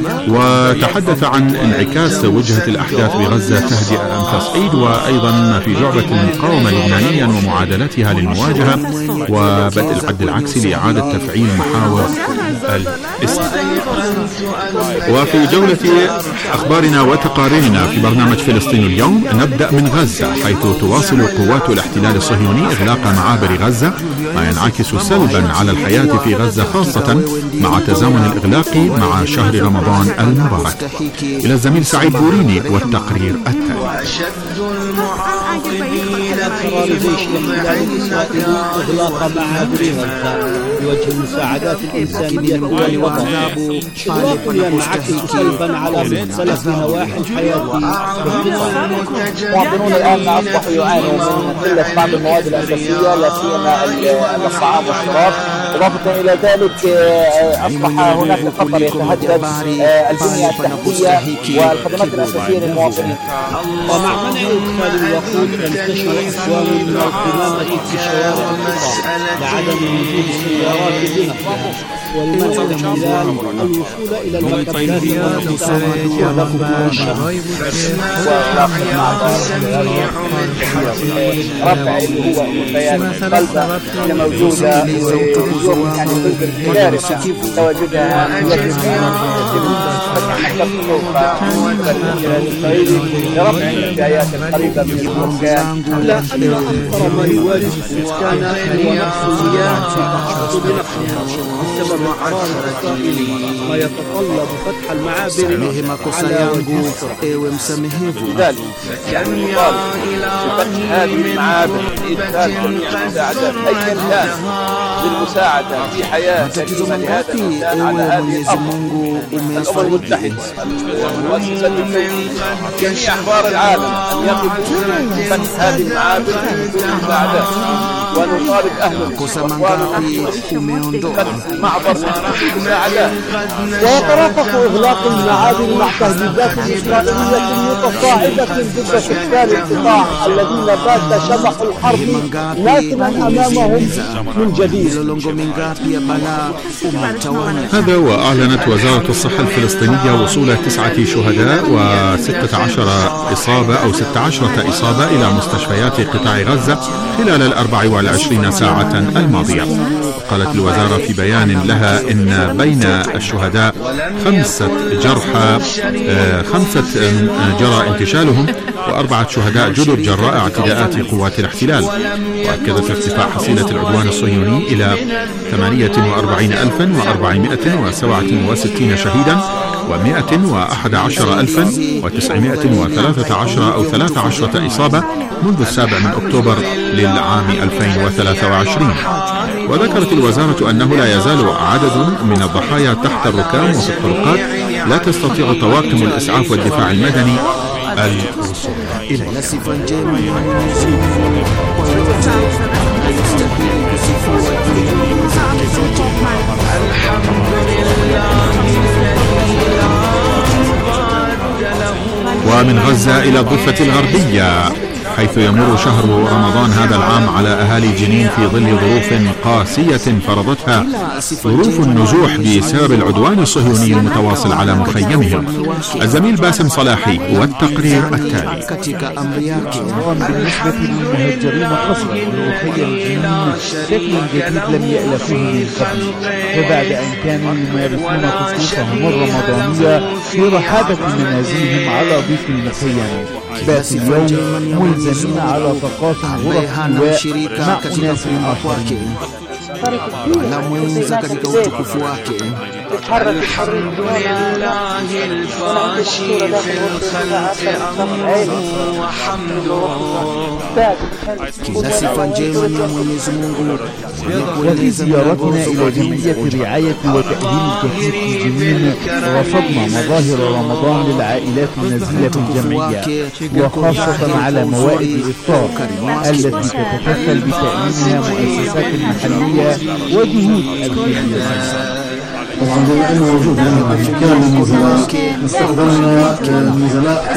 Speaker 1: وتحدث عن انعكاس وجهة الأحداث بغزة تهدئة أم تصعيد، وأيضا ما في جعبة المقاومة لبنانيا ومعادلتها للمواجهة وبدء العد
Speaker 12: بالعكس لإعادة تفعيل محاور الاستثمار. وفي جولة أخبارنا وتقاريرنا في برنامج فلسطين اليوم نبدأ من غزة، حيث تواصل قوات الاحتلال الصهيوني إغلاق معابر غزة، ما ينعكس سلبا على الحياة في غزة، خاصة مع تزامن الإغلاق مع شهر رمضان المبارك. إلى الزميل سعيد بوريني والتقرير التالي.
Speaker 13: إغلاق معابر غزة بوجه المساعدات الإنسانية والوطن، إغلاق ينعكس سلبا على مختلف نواحي الحياة.
Speaker 14: المواطنون الآن أصبحوا يعانوا من قلة بعض المواد الأساسية، لا سيما الطعام والشراب. إضافة إلى ذلك أصبح هناك خطر يتهدد البنية التحتية والخدمات الأساسية للمواطنين.
Speaker 13: ومع منع إدخال الوقود تنتشر أحوال من القمامة في شوارع القطاع لعدم وجود السيارات بنفسها، والمنع من خلال الوصول إلى المكتبات
Speaker 14: رفع اللي هو البيانات القلبة اللي موجودة يعني كارثة تواجدها لرفع البيانات القريبة من المكان.
Speaker 13: إلا أن أكثر ما يواجه السكان هو نقص المياه في التحصل بنفسها بسبب إقرار الرسائل، ما يتطلب فتح المعابر على وجه
Speaker 14: لذلك يعني فتح هذه المعابر لإدخال جميع المساعدات أيا كان للمساعدة في حياة كريمة لهذا الإنسان على هذه الأرض. الأمم المتحدة، المؤسسة الدولية، جميع أحبار العالم أن يقفوا فتح هذه المعابر للمساعدات، ونطالب أهل معبر المساعدات.
Speaker 13: ويترافق إغلاق المعابر مع تهديدات إسرائيلية متصاعدة ضد سكان القطاع الذين بات شبح الحرب ناكلا أمامهم من جديد.
Speaker 12: هذا وأعلنت وزارة الصحة الفلسطينية وصول تسعة شهداء وستة عشر إصابة أو ستة عشرة إصابة إلى مستشفيات قطاع غزة خلال الأربع والعشرين ساعة الماضية. قالت الوزارة في بيان لها إن بين الشهداء خمسة جرحى خمسة جرى انتشالهم وأربعة شهداء جدد جراء اعتداءات قوات الاحتلال. وأكدت ارتفاع حصيلة العدوان الصهيوني إلى ثمانية وأربعين ألفا وأربعمائة وسبعة وستين شهيدا ومائة وأحد عشر ألفا وتسعمائة وثلاثة عشر أو ثلاث عشرة إصابة منذ السابع من أكتوبر للعام ألفين وثلاثة وعشرين. وذكرت الوزارة أنه لا يزال عدد من الضحايا تحت الركام وفي الطرقات لا تستطيع طواقم الإسعاف والدفاع المدني الوصول إليه. ومن غزة إلى الضفة الغربية، حيث يمر شهر رمضان هذا العام على أهالي جنين في ظل ظروف قاسية فرضتها ظروف النزوح بسبب العدوان الصهيوني المتواصل على مخيمهم. الزميل باسم صلاحي والتقرير التالي.
Speaker 15: بالنسبة للمهجرين قصرا ومخيم جنين شكل جديد لم يألفوه من قبل، وبعد أن كانوا يمارسون طقوسهم الرمضانية في رحابة منازلهم على ضيق المخيم، بات اليوم ملزمين على تقاسم غرف السواء مع أناس آخرين.
Speaker 14: الحمد لله الفاشي في الخلق أمره وحمده.
Speaker 15: وفي زيارتنا إلى جمعية رعاية وتأهيل الكثير في جنين رصدنا مظاهر رمضان للعائلات النازلة في الجمعية، وخاصة على موائد الإفطار التي تتكفل بتأمينها مؤسسات المحلية وجهود الخيرية.
Speaker 16: طبعا بما انه موجود هنا كان النزلاء استخدمنا نزلاء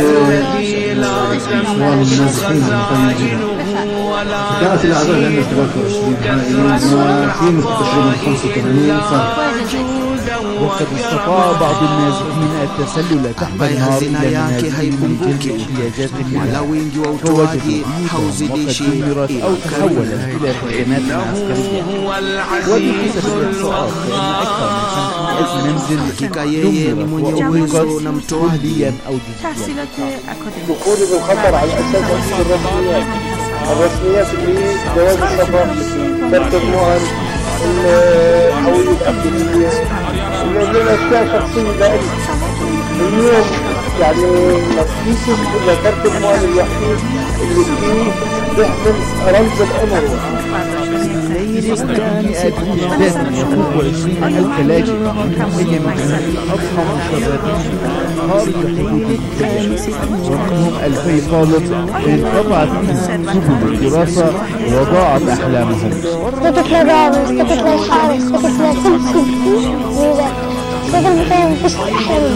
Speaker 16: والنازحين المتنجين. كانت الاعداد عندنا ثلاثة وعشرين عائلة وفي تقريبا خمسة وثمانين فرد.
Speaker 15: وقد استطاع بعض النازحين التسلل تحت النار إلى منازلهم لجلب احتياجات الناس، فوجدوا بيوتهم وقد دمرت أو تحولت إلى خزانات عسكرية. وبحسب الإحصاءات فإن أكثر من خمسين ألف منزل دمرت وأغلقت كليا أو جزئيا.
Speaker 11: دخول بالخطر على أساس الرسميات الرسميات اللي جواز السفر، ترتب مهن، الحوالي الأمنية، الأشياء شخصية دائما. اليوم يعني مفيش إلا ترتب مهن الوحيد اللي فيه بيحمل رمز الأمر.
Speaker 15: كان آتون ذات يفوق عشرين ألف لاجئ هي من أضخم مشردين خارج حدود الجيش، ومنهم ألفي طالب انقطعت فيهم سبل الدراسة وضاعت أحلامهم.
Speaker 17: كتب مدارس، كتب الحارس، كتب كل شيء كتب مكان بس أحلامهم.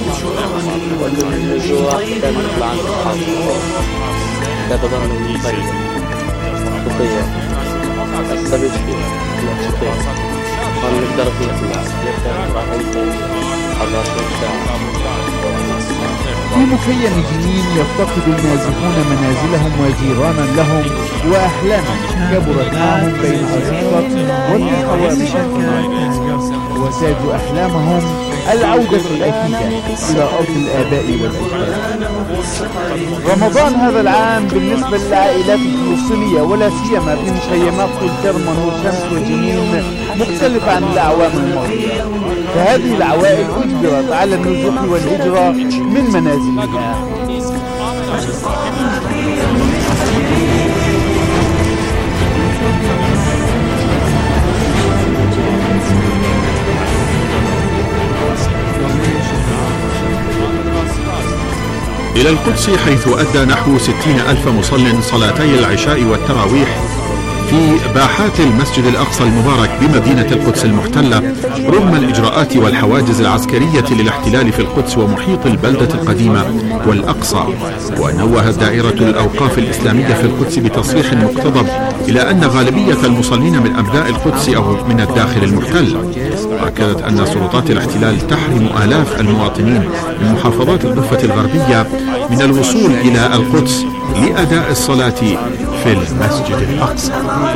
Speaker 13: كتبنا من طريق خطية السبب في الخطية قال نقدر في الناس
Speaker 15: في مخيم جنين يفتقد النازحون منازلهم وجيرانا لهم وأحلاما كبرت معهم بين الأزقة والحوامل، وتاج أحلامهم العودة الأكيدة إلى أرض الآباء والأجداد. رمضان هذا العام بالنسبة للعائلات الفلسطينية ولا سيما في مخيمات طول كرمن وشمس وجنين مختلف عن الأعوام الماضية، فهذه العوائل أجبرت على النزوح والهجرة من منازلها.
Speaker 12: إلى القدس، حيث أدى نحو ستين ألف مصل صلاتي العشاء والتراويح في باحات المسجد الأقصى المبارك بمدينة القدس المحتلة، رغم الإجراءات والحواجز العسكرية للاحتلال في القدس ومحيط البلدة القديمة والأقصى. ونوهت دائرة الأوقاف الإسلامية في القدس بتصريح مقتضب إلى أن غالبية المصلين من أبناء القدس أو من الداخل المحتل. وأكدت أن سلطات الاحتلال تحرم آلاف المواطنين من محافظات الضفة الغربية من الوصول إلى القدس لأداء الصلاة في المسجد الأقصى.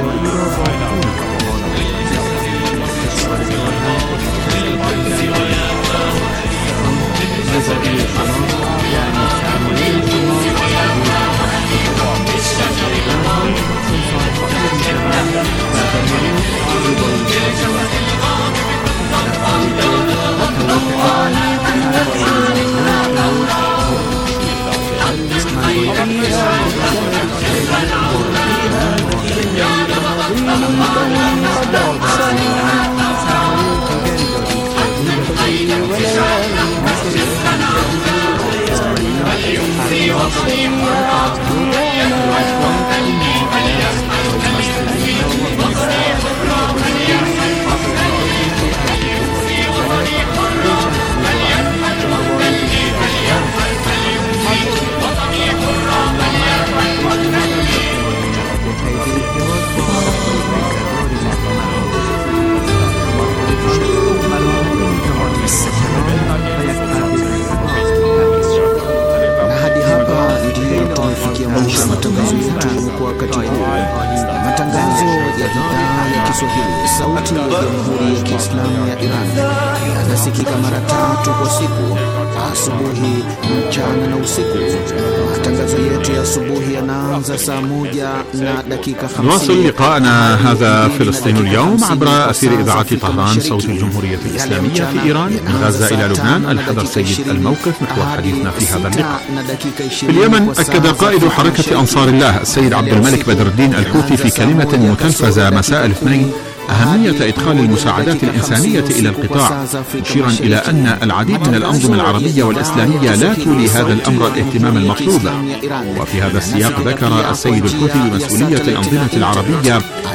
Speaker 7: Matangazo yetu kwa wakati huu. Matangazo ya idhaa ya Kiswahili, sauti ya Jamhuri ya Kiislamu ya Iran, yanasikika mara tatu kwa siku: asubuhi, mchana na usiku. Matangazo yetu ya asubuhi yanaanza saa moja na dakika خمسين.
Speaker 12: نواصل لقاءنا هذا فلسطين اليوم عبر أثير إذاعة طهران صوت الجمهورية الإسلامية في إيران، من غزة إلى لبنان. الحذر سيد الموقف محور حديثنا في هذا اللقاء. في اليمن، أكد قائد حركة أنصار الله السيد عبد الملك بدر الدين الحوثي في كلمة متنفذة مساء الاثنين أهمية إدخال المساعدات الإنسانية إلى القطاع، مشيرا إلى أن العديد من الأنظمة العربية والإسلامية لا تولي هذا الأمر الاهتمام المطلوب. وفي هذا السياق ذكر السيد الحوثي بمسؤولية الأنظمة العربية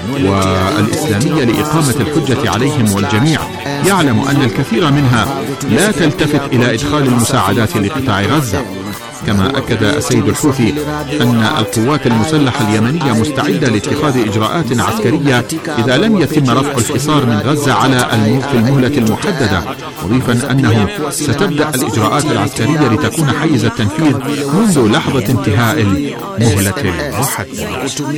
Speaker 12: والإسلامية لإقامة الحجة عليهم، والجميع يعلم أن الكثير منها لا تلتفت إلى إدخال المساعدات لقطاع غزة. كما أكد السيد الحوثي أن القوات المسلحة اليمنية مستعدة لاتخاذ إجراءات عسكرية إذا لم يتم رفع الحصار من غزة على في المهلة المحددة، مضيفا أنه ستبدأ الإجراءات العسكرية لتكون حيز التنفيذ منذ لحظة انتهاء المهلة المحددة.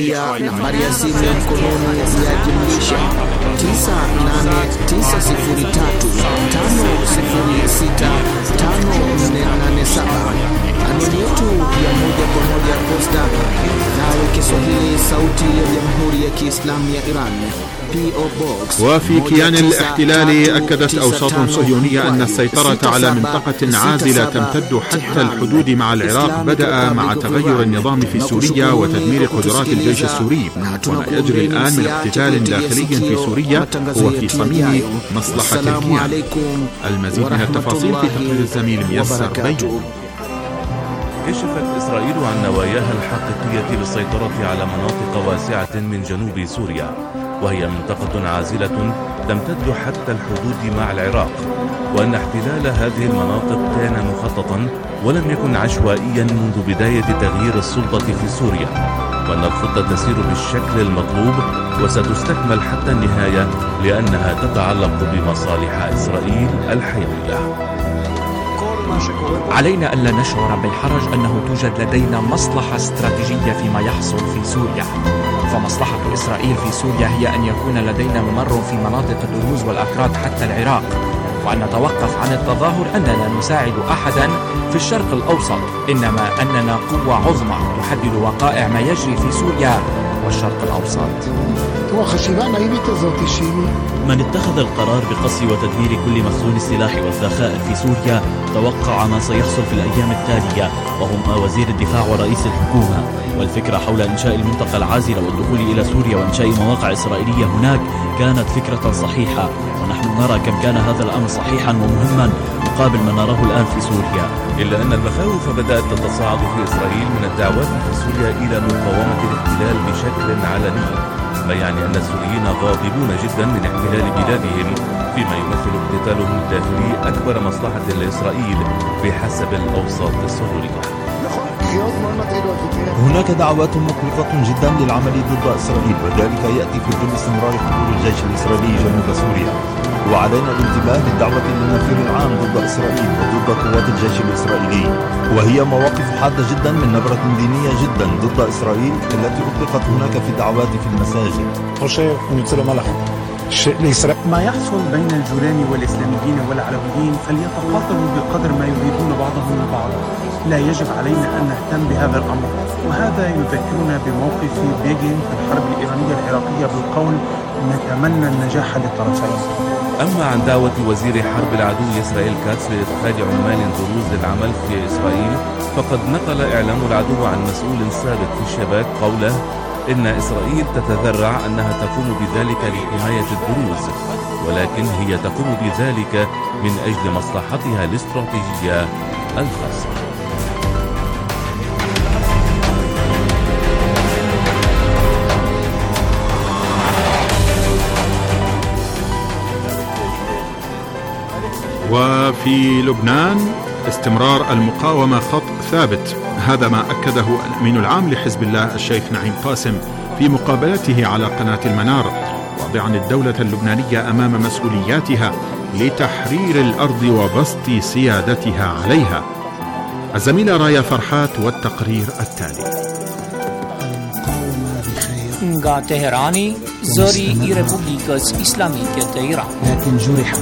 Speaker 7: tisa nane tisa sifuri tatu tano sifuri sita tano nne nane saba. Anwani yetu ya moja kwa moja posta idhaa ya Kiswahili sauti ya Jamhuri ya Kiislamu ya Iran.
Speaker 12: وفي كيان الاحتلال أكدت أوساط صهيونية أن السيطرة على منطقة عازلة تمتد حتى الحدود مع العراق بدأ مع تغير النظام في سوريا وتدمير قدرات الجيش السوري، وما يجري الآن من اقتتال داخلي في سوريا هو في صميم مصلحة الكيان. المزيد من التفاصيل في تقرير الزميل ميسر بيوم.
Speaker 18: كشفت إسرائيل عن نواياها الحقيقية للسيطرة على مناطق واسعة من جنوب سوريا، وهي منطقة عازلة تمتد حتى الحدود مع العراق، وأن احتلال هذه المناطق كان مخططا ولم يكن عشوائيا منذ بداية تغيير السلطة في سوريا، وأن الخطة تسير بالشكل المطلوب وستستكمل حتى النهاية لأنها تتعلق بمصالح إسرائيل الحيوية.
Speaker 19: علينا ألا نشعر بالحرج أنه توجد لدينا مصلحة استراتيجية فيما يحصل في سوريا، فمصلحة إسرائيل في سوريا هي أن يكون لدينا ممر في مناطق الدروز والأكراد حتى العراق، وأن نتوقف عن التظاهر أننا نساعد أحدا في الشرق الأوسط، إنما أننا قوة عظمى تحدد وقائع ما يجري في سوريا والشرق الأوسط.
Speaker 20: من اتخذ القرار بقصف وتدمير كل مخزون السلاح والذخائر في سوريا توقع ما سيحصل في الأيام التالية، وهم وزير الدفاع ورئيس الحكومة. والفكرة حول إنشاء المنطقة العازلة والدخول إلى سوريا وإنشاء مواقع إسرائيلية هناك كانت فكرة صحيحة، ونحن نرى كم كان هذا الأمر صحيحا ومهما مقابل ما نراه الآن في سوريا.
Speaker 18: إلا أن المخاوف بدأت تتصاعد في إسرائيل من الدعوات في سوريا إلى مقاومة الاحتلال بشكل علني، ما يعني أن السوريين غاضبون جدا من احتلال بلادهم، فيما يمثل اقتتالهم الداخلي أكبر مصلحة لإسرائيل بحسب الأوساط الصهيونية.
Speaker 21: هناك دعوات مقلقة جدا للعمل ضد إسرائيل، وذلك يأتي في ظل استمرار حضور الجيش الإسرائيلي جنوب سوريا، وعلينا الانتباه للدعوة للنفير العام ضد إسرائيل وضد قوات الجيش الإسرائيلي، وهي مواقف حادة جدا من نبرة دينية جدا ضد إسرائيل التي أطلقت هناك في الدعوات في المساجد.
Speaker 22: ما يحصل بين الجولاني والإسلاميين والعلويين فليتقاتلوا بقدر ما يريدون بعضهم البعض، لا يجب علينا أن نهتم بهذا الأمر، وهذا يذكرنا بموقف بيجين في الحرب الإيرانية العراقية بالقول نتمنى النجاح للطرفين.
Speaker 18: أما عن دعوة وزير حرب العدو إسرائيل كاتس لإدخال عمال دروز للعمل في إسرائيل، فقد نقل إعلام العدو عن مسؤول سابق في الشباك قوله إن إسرائيل تتذرع أنها تقوم بذلك لحماية الدروز، ولكن هي تقوم بذلك من أجل مصلحتها الاستراتيجية الخاصة.
Speaker 12: وفي لبنان استمرار المقاومة خط ثابت، هذا ما أكده الأمين العام لحزب الله الشيخ نعيم قاسم في مقابلته على قناة المنار، واضعا الدولة اللبنانية أمام مسؤولياتها لتحرير الأرض وبسط سيادتها عليها. الزميلة رايا فرحات والتقرير التالي.
Speaker 23: nga Teherani zori i Republikës Islamike të Iran.
Speaker 24: لكن جرحت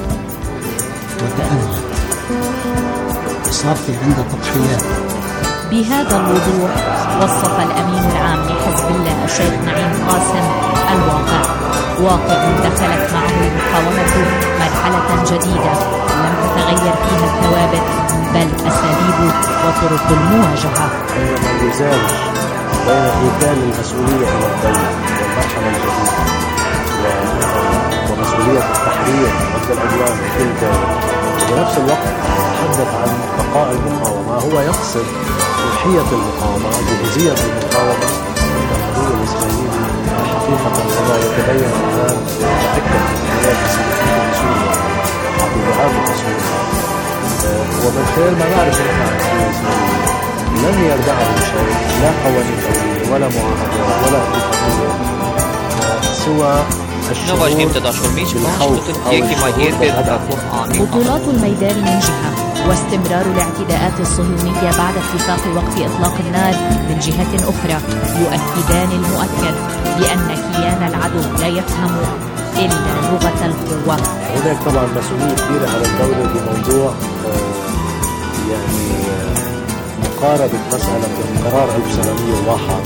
Speaker 24: وتأذت وصار في عندها تضحيات.
Speaker 25: بهذا الوضوح وصف الأمين العام لحزب الله الشيخ نعيم قاسم الواقع، واقع دخلت معه المقاومة مرحلة جديدة لم تتغير فيها الثوابت بل أساليب وطرق المواجهة.
Speaker 26: بينما الوزان بين إيكال المسؤولية إلى الدولة والمرحلة الجديدة ومسؤولية التحرير ضد العدوان في كل دولة، وبنفس الوقت يتحدث عن بقاء المقاومة، هو يقصد روحية المقاومة جهوزية المقاومة ضد العدو الإسرائيلي حقيقة كما يتبين الآن ويتأكد من خلال مسؤوليته في سوريا وذهابه في سوريا ومن خلال ما نعرف نحن عن الإسرائيليين لن يردعه شيء، لا قوانين دولية ولا معاهدات ولا اتفاقية، سوى
Speaker 23: الشعور بالخوف أو الشعور.
Speaker 25: بطولات الميدان من جهة، واستمرار الاعتداءات الصهيونية بعد اتفاق وقف إطلاق النار من جهة أخرى يؤكدان المؤكد بأن كيان العدو لا يفهم إلا لغة القوة.
Speaker 26: هناك طبعا مسؤولية كبيرة على الدولة بموضوع يعني مقاربة مسألة قرار ألف وسبعمئة وواحد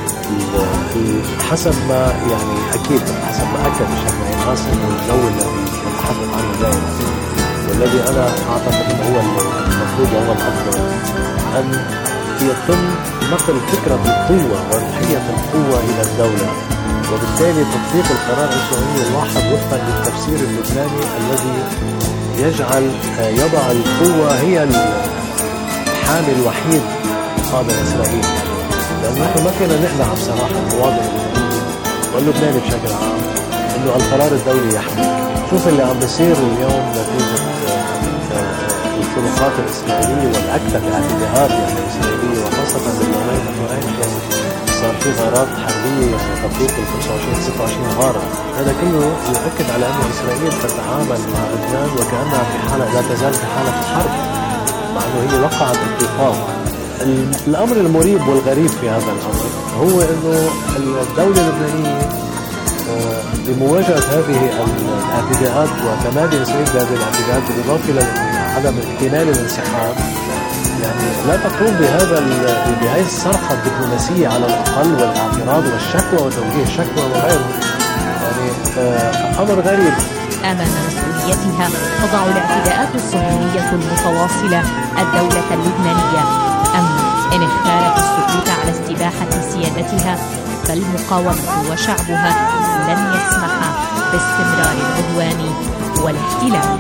Speaker 26: حسب ما يعني أكيد حسب ما أكد الشيخ نعيم قاسم الجو الذي نتحدث عنه دائما، والذي أنا أعتقد أنه هو المفروض وهو الأفضل، أن يتم نقل فكرة القوة وروحية القوة إلى الدولة، وبالتالي تطبيق القرار ألف وسبعمئة وواحد وفقا للتفسير اللبناني الذي يجعل يضع القوة هي الحامل الوحيد مقابل إسرائيل. لأن نحن ما فينا نخدع بصراحة المواطن واللبناني بشكل عام إنه القرار الدولي يحمي. شوف اللي عم بيصير اليوم نتيجة الفروقات الإسرائيلية والأكثر الاعتداءات يعني الإسرائيلية، وخاصة باليومين الأخيرين كان صار في غارات حربية يعني تفوق ال خمسة وعشرين ستة وعشرين غارة. هذا كله يؤكد على أن إسرائيل تتعامل مع لبنان وكأنها في حالة لا تزال في حالة حرب، مع أنه هي وقعت اتفاق. الأمر المريب والغريب في هذا الأمر هو أنه الدولة اللبنانية بمواجهة هذه الاعتداءات وتمادي إسرائيل بهذه الاعتداءات بالإضافة إلى عدم اكتمال الانسحاب، يعني لا تقوم بهذا بهذه الصرخة الدبلوماسية على الأقل والاعتراض والشكوى وتوجيه الشكوى وغيره. يعني أمر غريب.
Speaker 25: أمام مسؤوليتها تضع الاعتداءات الصهيونية المتواصلة الدولة اللبنانية، أما إن اختارت السكوت على استباحة سيادتها فالمقاومة وشعبها لن يسمح باستمرار العدوان والاحتلال.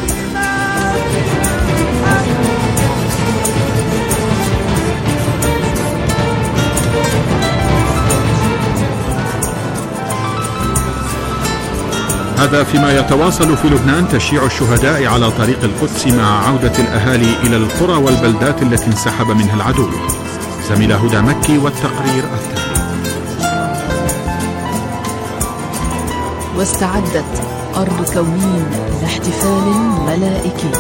Speaker 12: هذا فيما يتواصل في لبنان تشييع الشهداء على طريق القدس مع عودة الأهالي إلى القرى والبلدات التي انسحب منها العدو. زميلة هدى مكي والتقرير التالي.
Speaker 2: واستعدت أرض كونين لاحتفال ملائكي،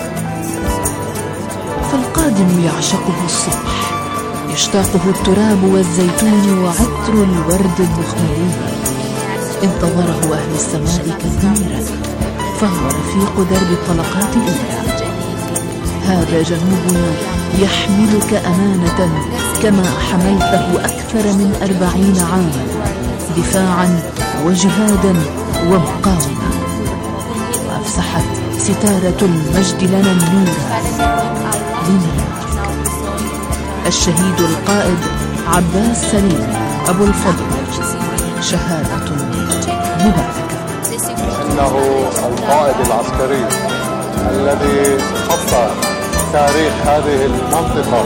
Speaker 2: فالقادم يعشقه الصبح، يشتاقه التراب والزيتون وعطر الورد المخملي. انتظره أهل السماء كثيرا، فهو رفيق درب الطلقات الأولى. هذا جنوبنا يحملك أمانة كما حملته أكثر من أربعين عاما، دفاعا وجهادا ومقاومة. وأفسحت ستارة المجد لنا النور لنراك. الشهيد القائد عباس سليم أبو الفضل، شهادة مباركة.
Speaker 3: إنه القائد العسكري الذي خط تاريخ هذه المنطقة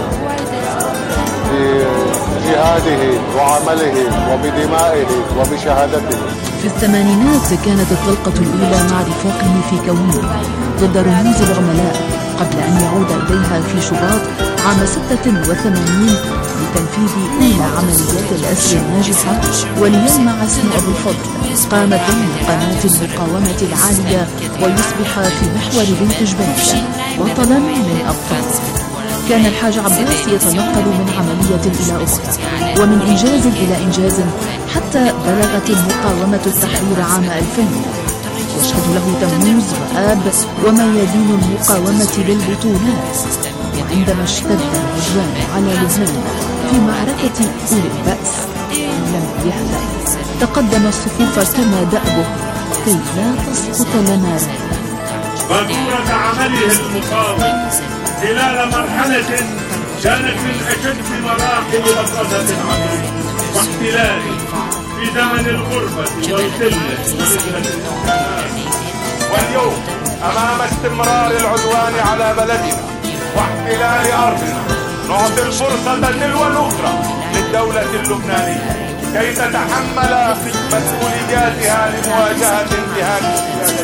Speaker 3: بجهاده وعمله وبدمائه وبشهادته.
Speaker 2: في الثمانينات كانت الطلقة الأولى مع رفاقه في كونين ضد رموز العملاء، قبل أن يعود إليها في شباط عام ستة وثمانين لتنفيذ أولى عمليات الأسر الناجحة. واليوم مع اسم أبو الفضل قام ضمن قناة المقاومة العالية ويصبح في محور بنت جبيل بطلا من أبطال. كان الحاج عباس يتنقل من عملية إلى أخرى ومن إنجاز إلى إنجاز حتى بلغت المقاومة التحرير عام ألفين. يشهد له تموز وآب وميادين المقاومة للبطولات. وعندما اشتد العدوان على لبنان في معركة أولي البأس لم يهدأ، تقدم الصفوف كما دأبه كي لا تسقط لنا راية.
Speaker 4: مدورة عمله المقاوم خلال مرحلة كانت من أشد مراحل وطأة العدو واحتلاله في زمن الغربة والقلة ونزلة الحكام.
Speaker 3: واليوم أمام استمرار العدوان على بلدنا واحتلال أرضنا نعطي الفرصة تلو الأخرى للدولة اللبنانية كي تتحمل مسؤولياتها لمواجهة انتهاك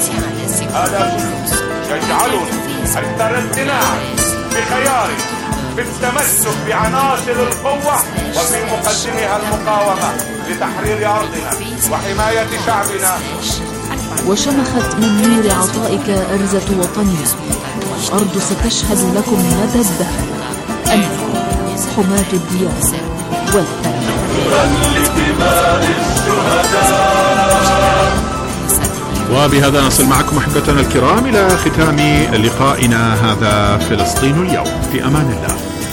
Speaker 3: سيادتها. هذا كله يجعلنا أكثر امتناعا بخيار في التمسك بعناصر القوة وفي مقدمها المقاومة لتحرير أرضنا وحماية شعبنا.
Speaker 2: وشمخت من نور عطائك أرزة وطننا، والأرض ستشهد لكم مدى الدهر أنكم حماة الديار والثروة.
Speaker 12: وبهذا نصل معكم أحبتنا الكرام إلى ختام لقائنا هذا فلسطين اليوم. في أمان الله.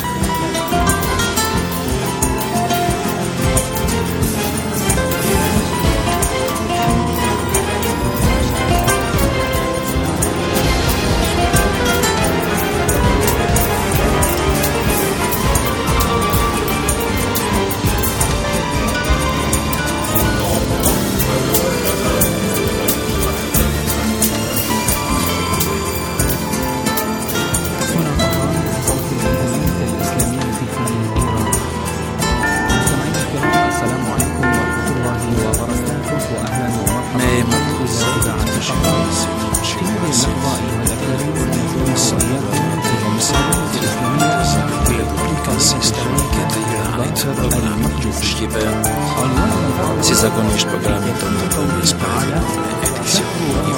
Speaker 1: Ces agonistes programmes tentent de espérer édition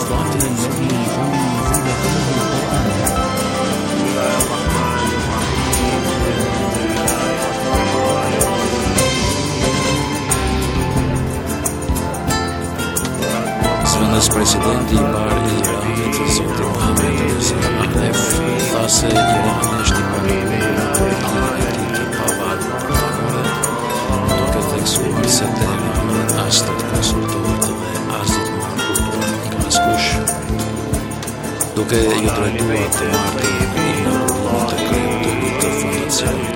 Speaker 1: Zvonus presidenti bar Iran Zoti Mohamed Reza Pahlavi thase Iran është i paruar duke theksuar se Teherani as të konsultuar dhe as të marrë nga askush, duke ju drejtuar të marrë të inaugurimit të kryeut të fundacionit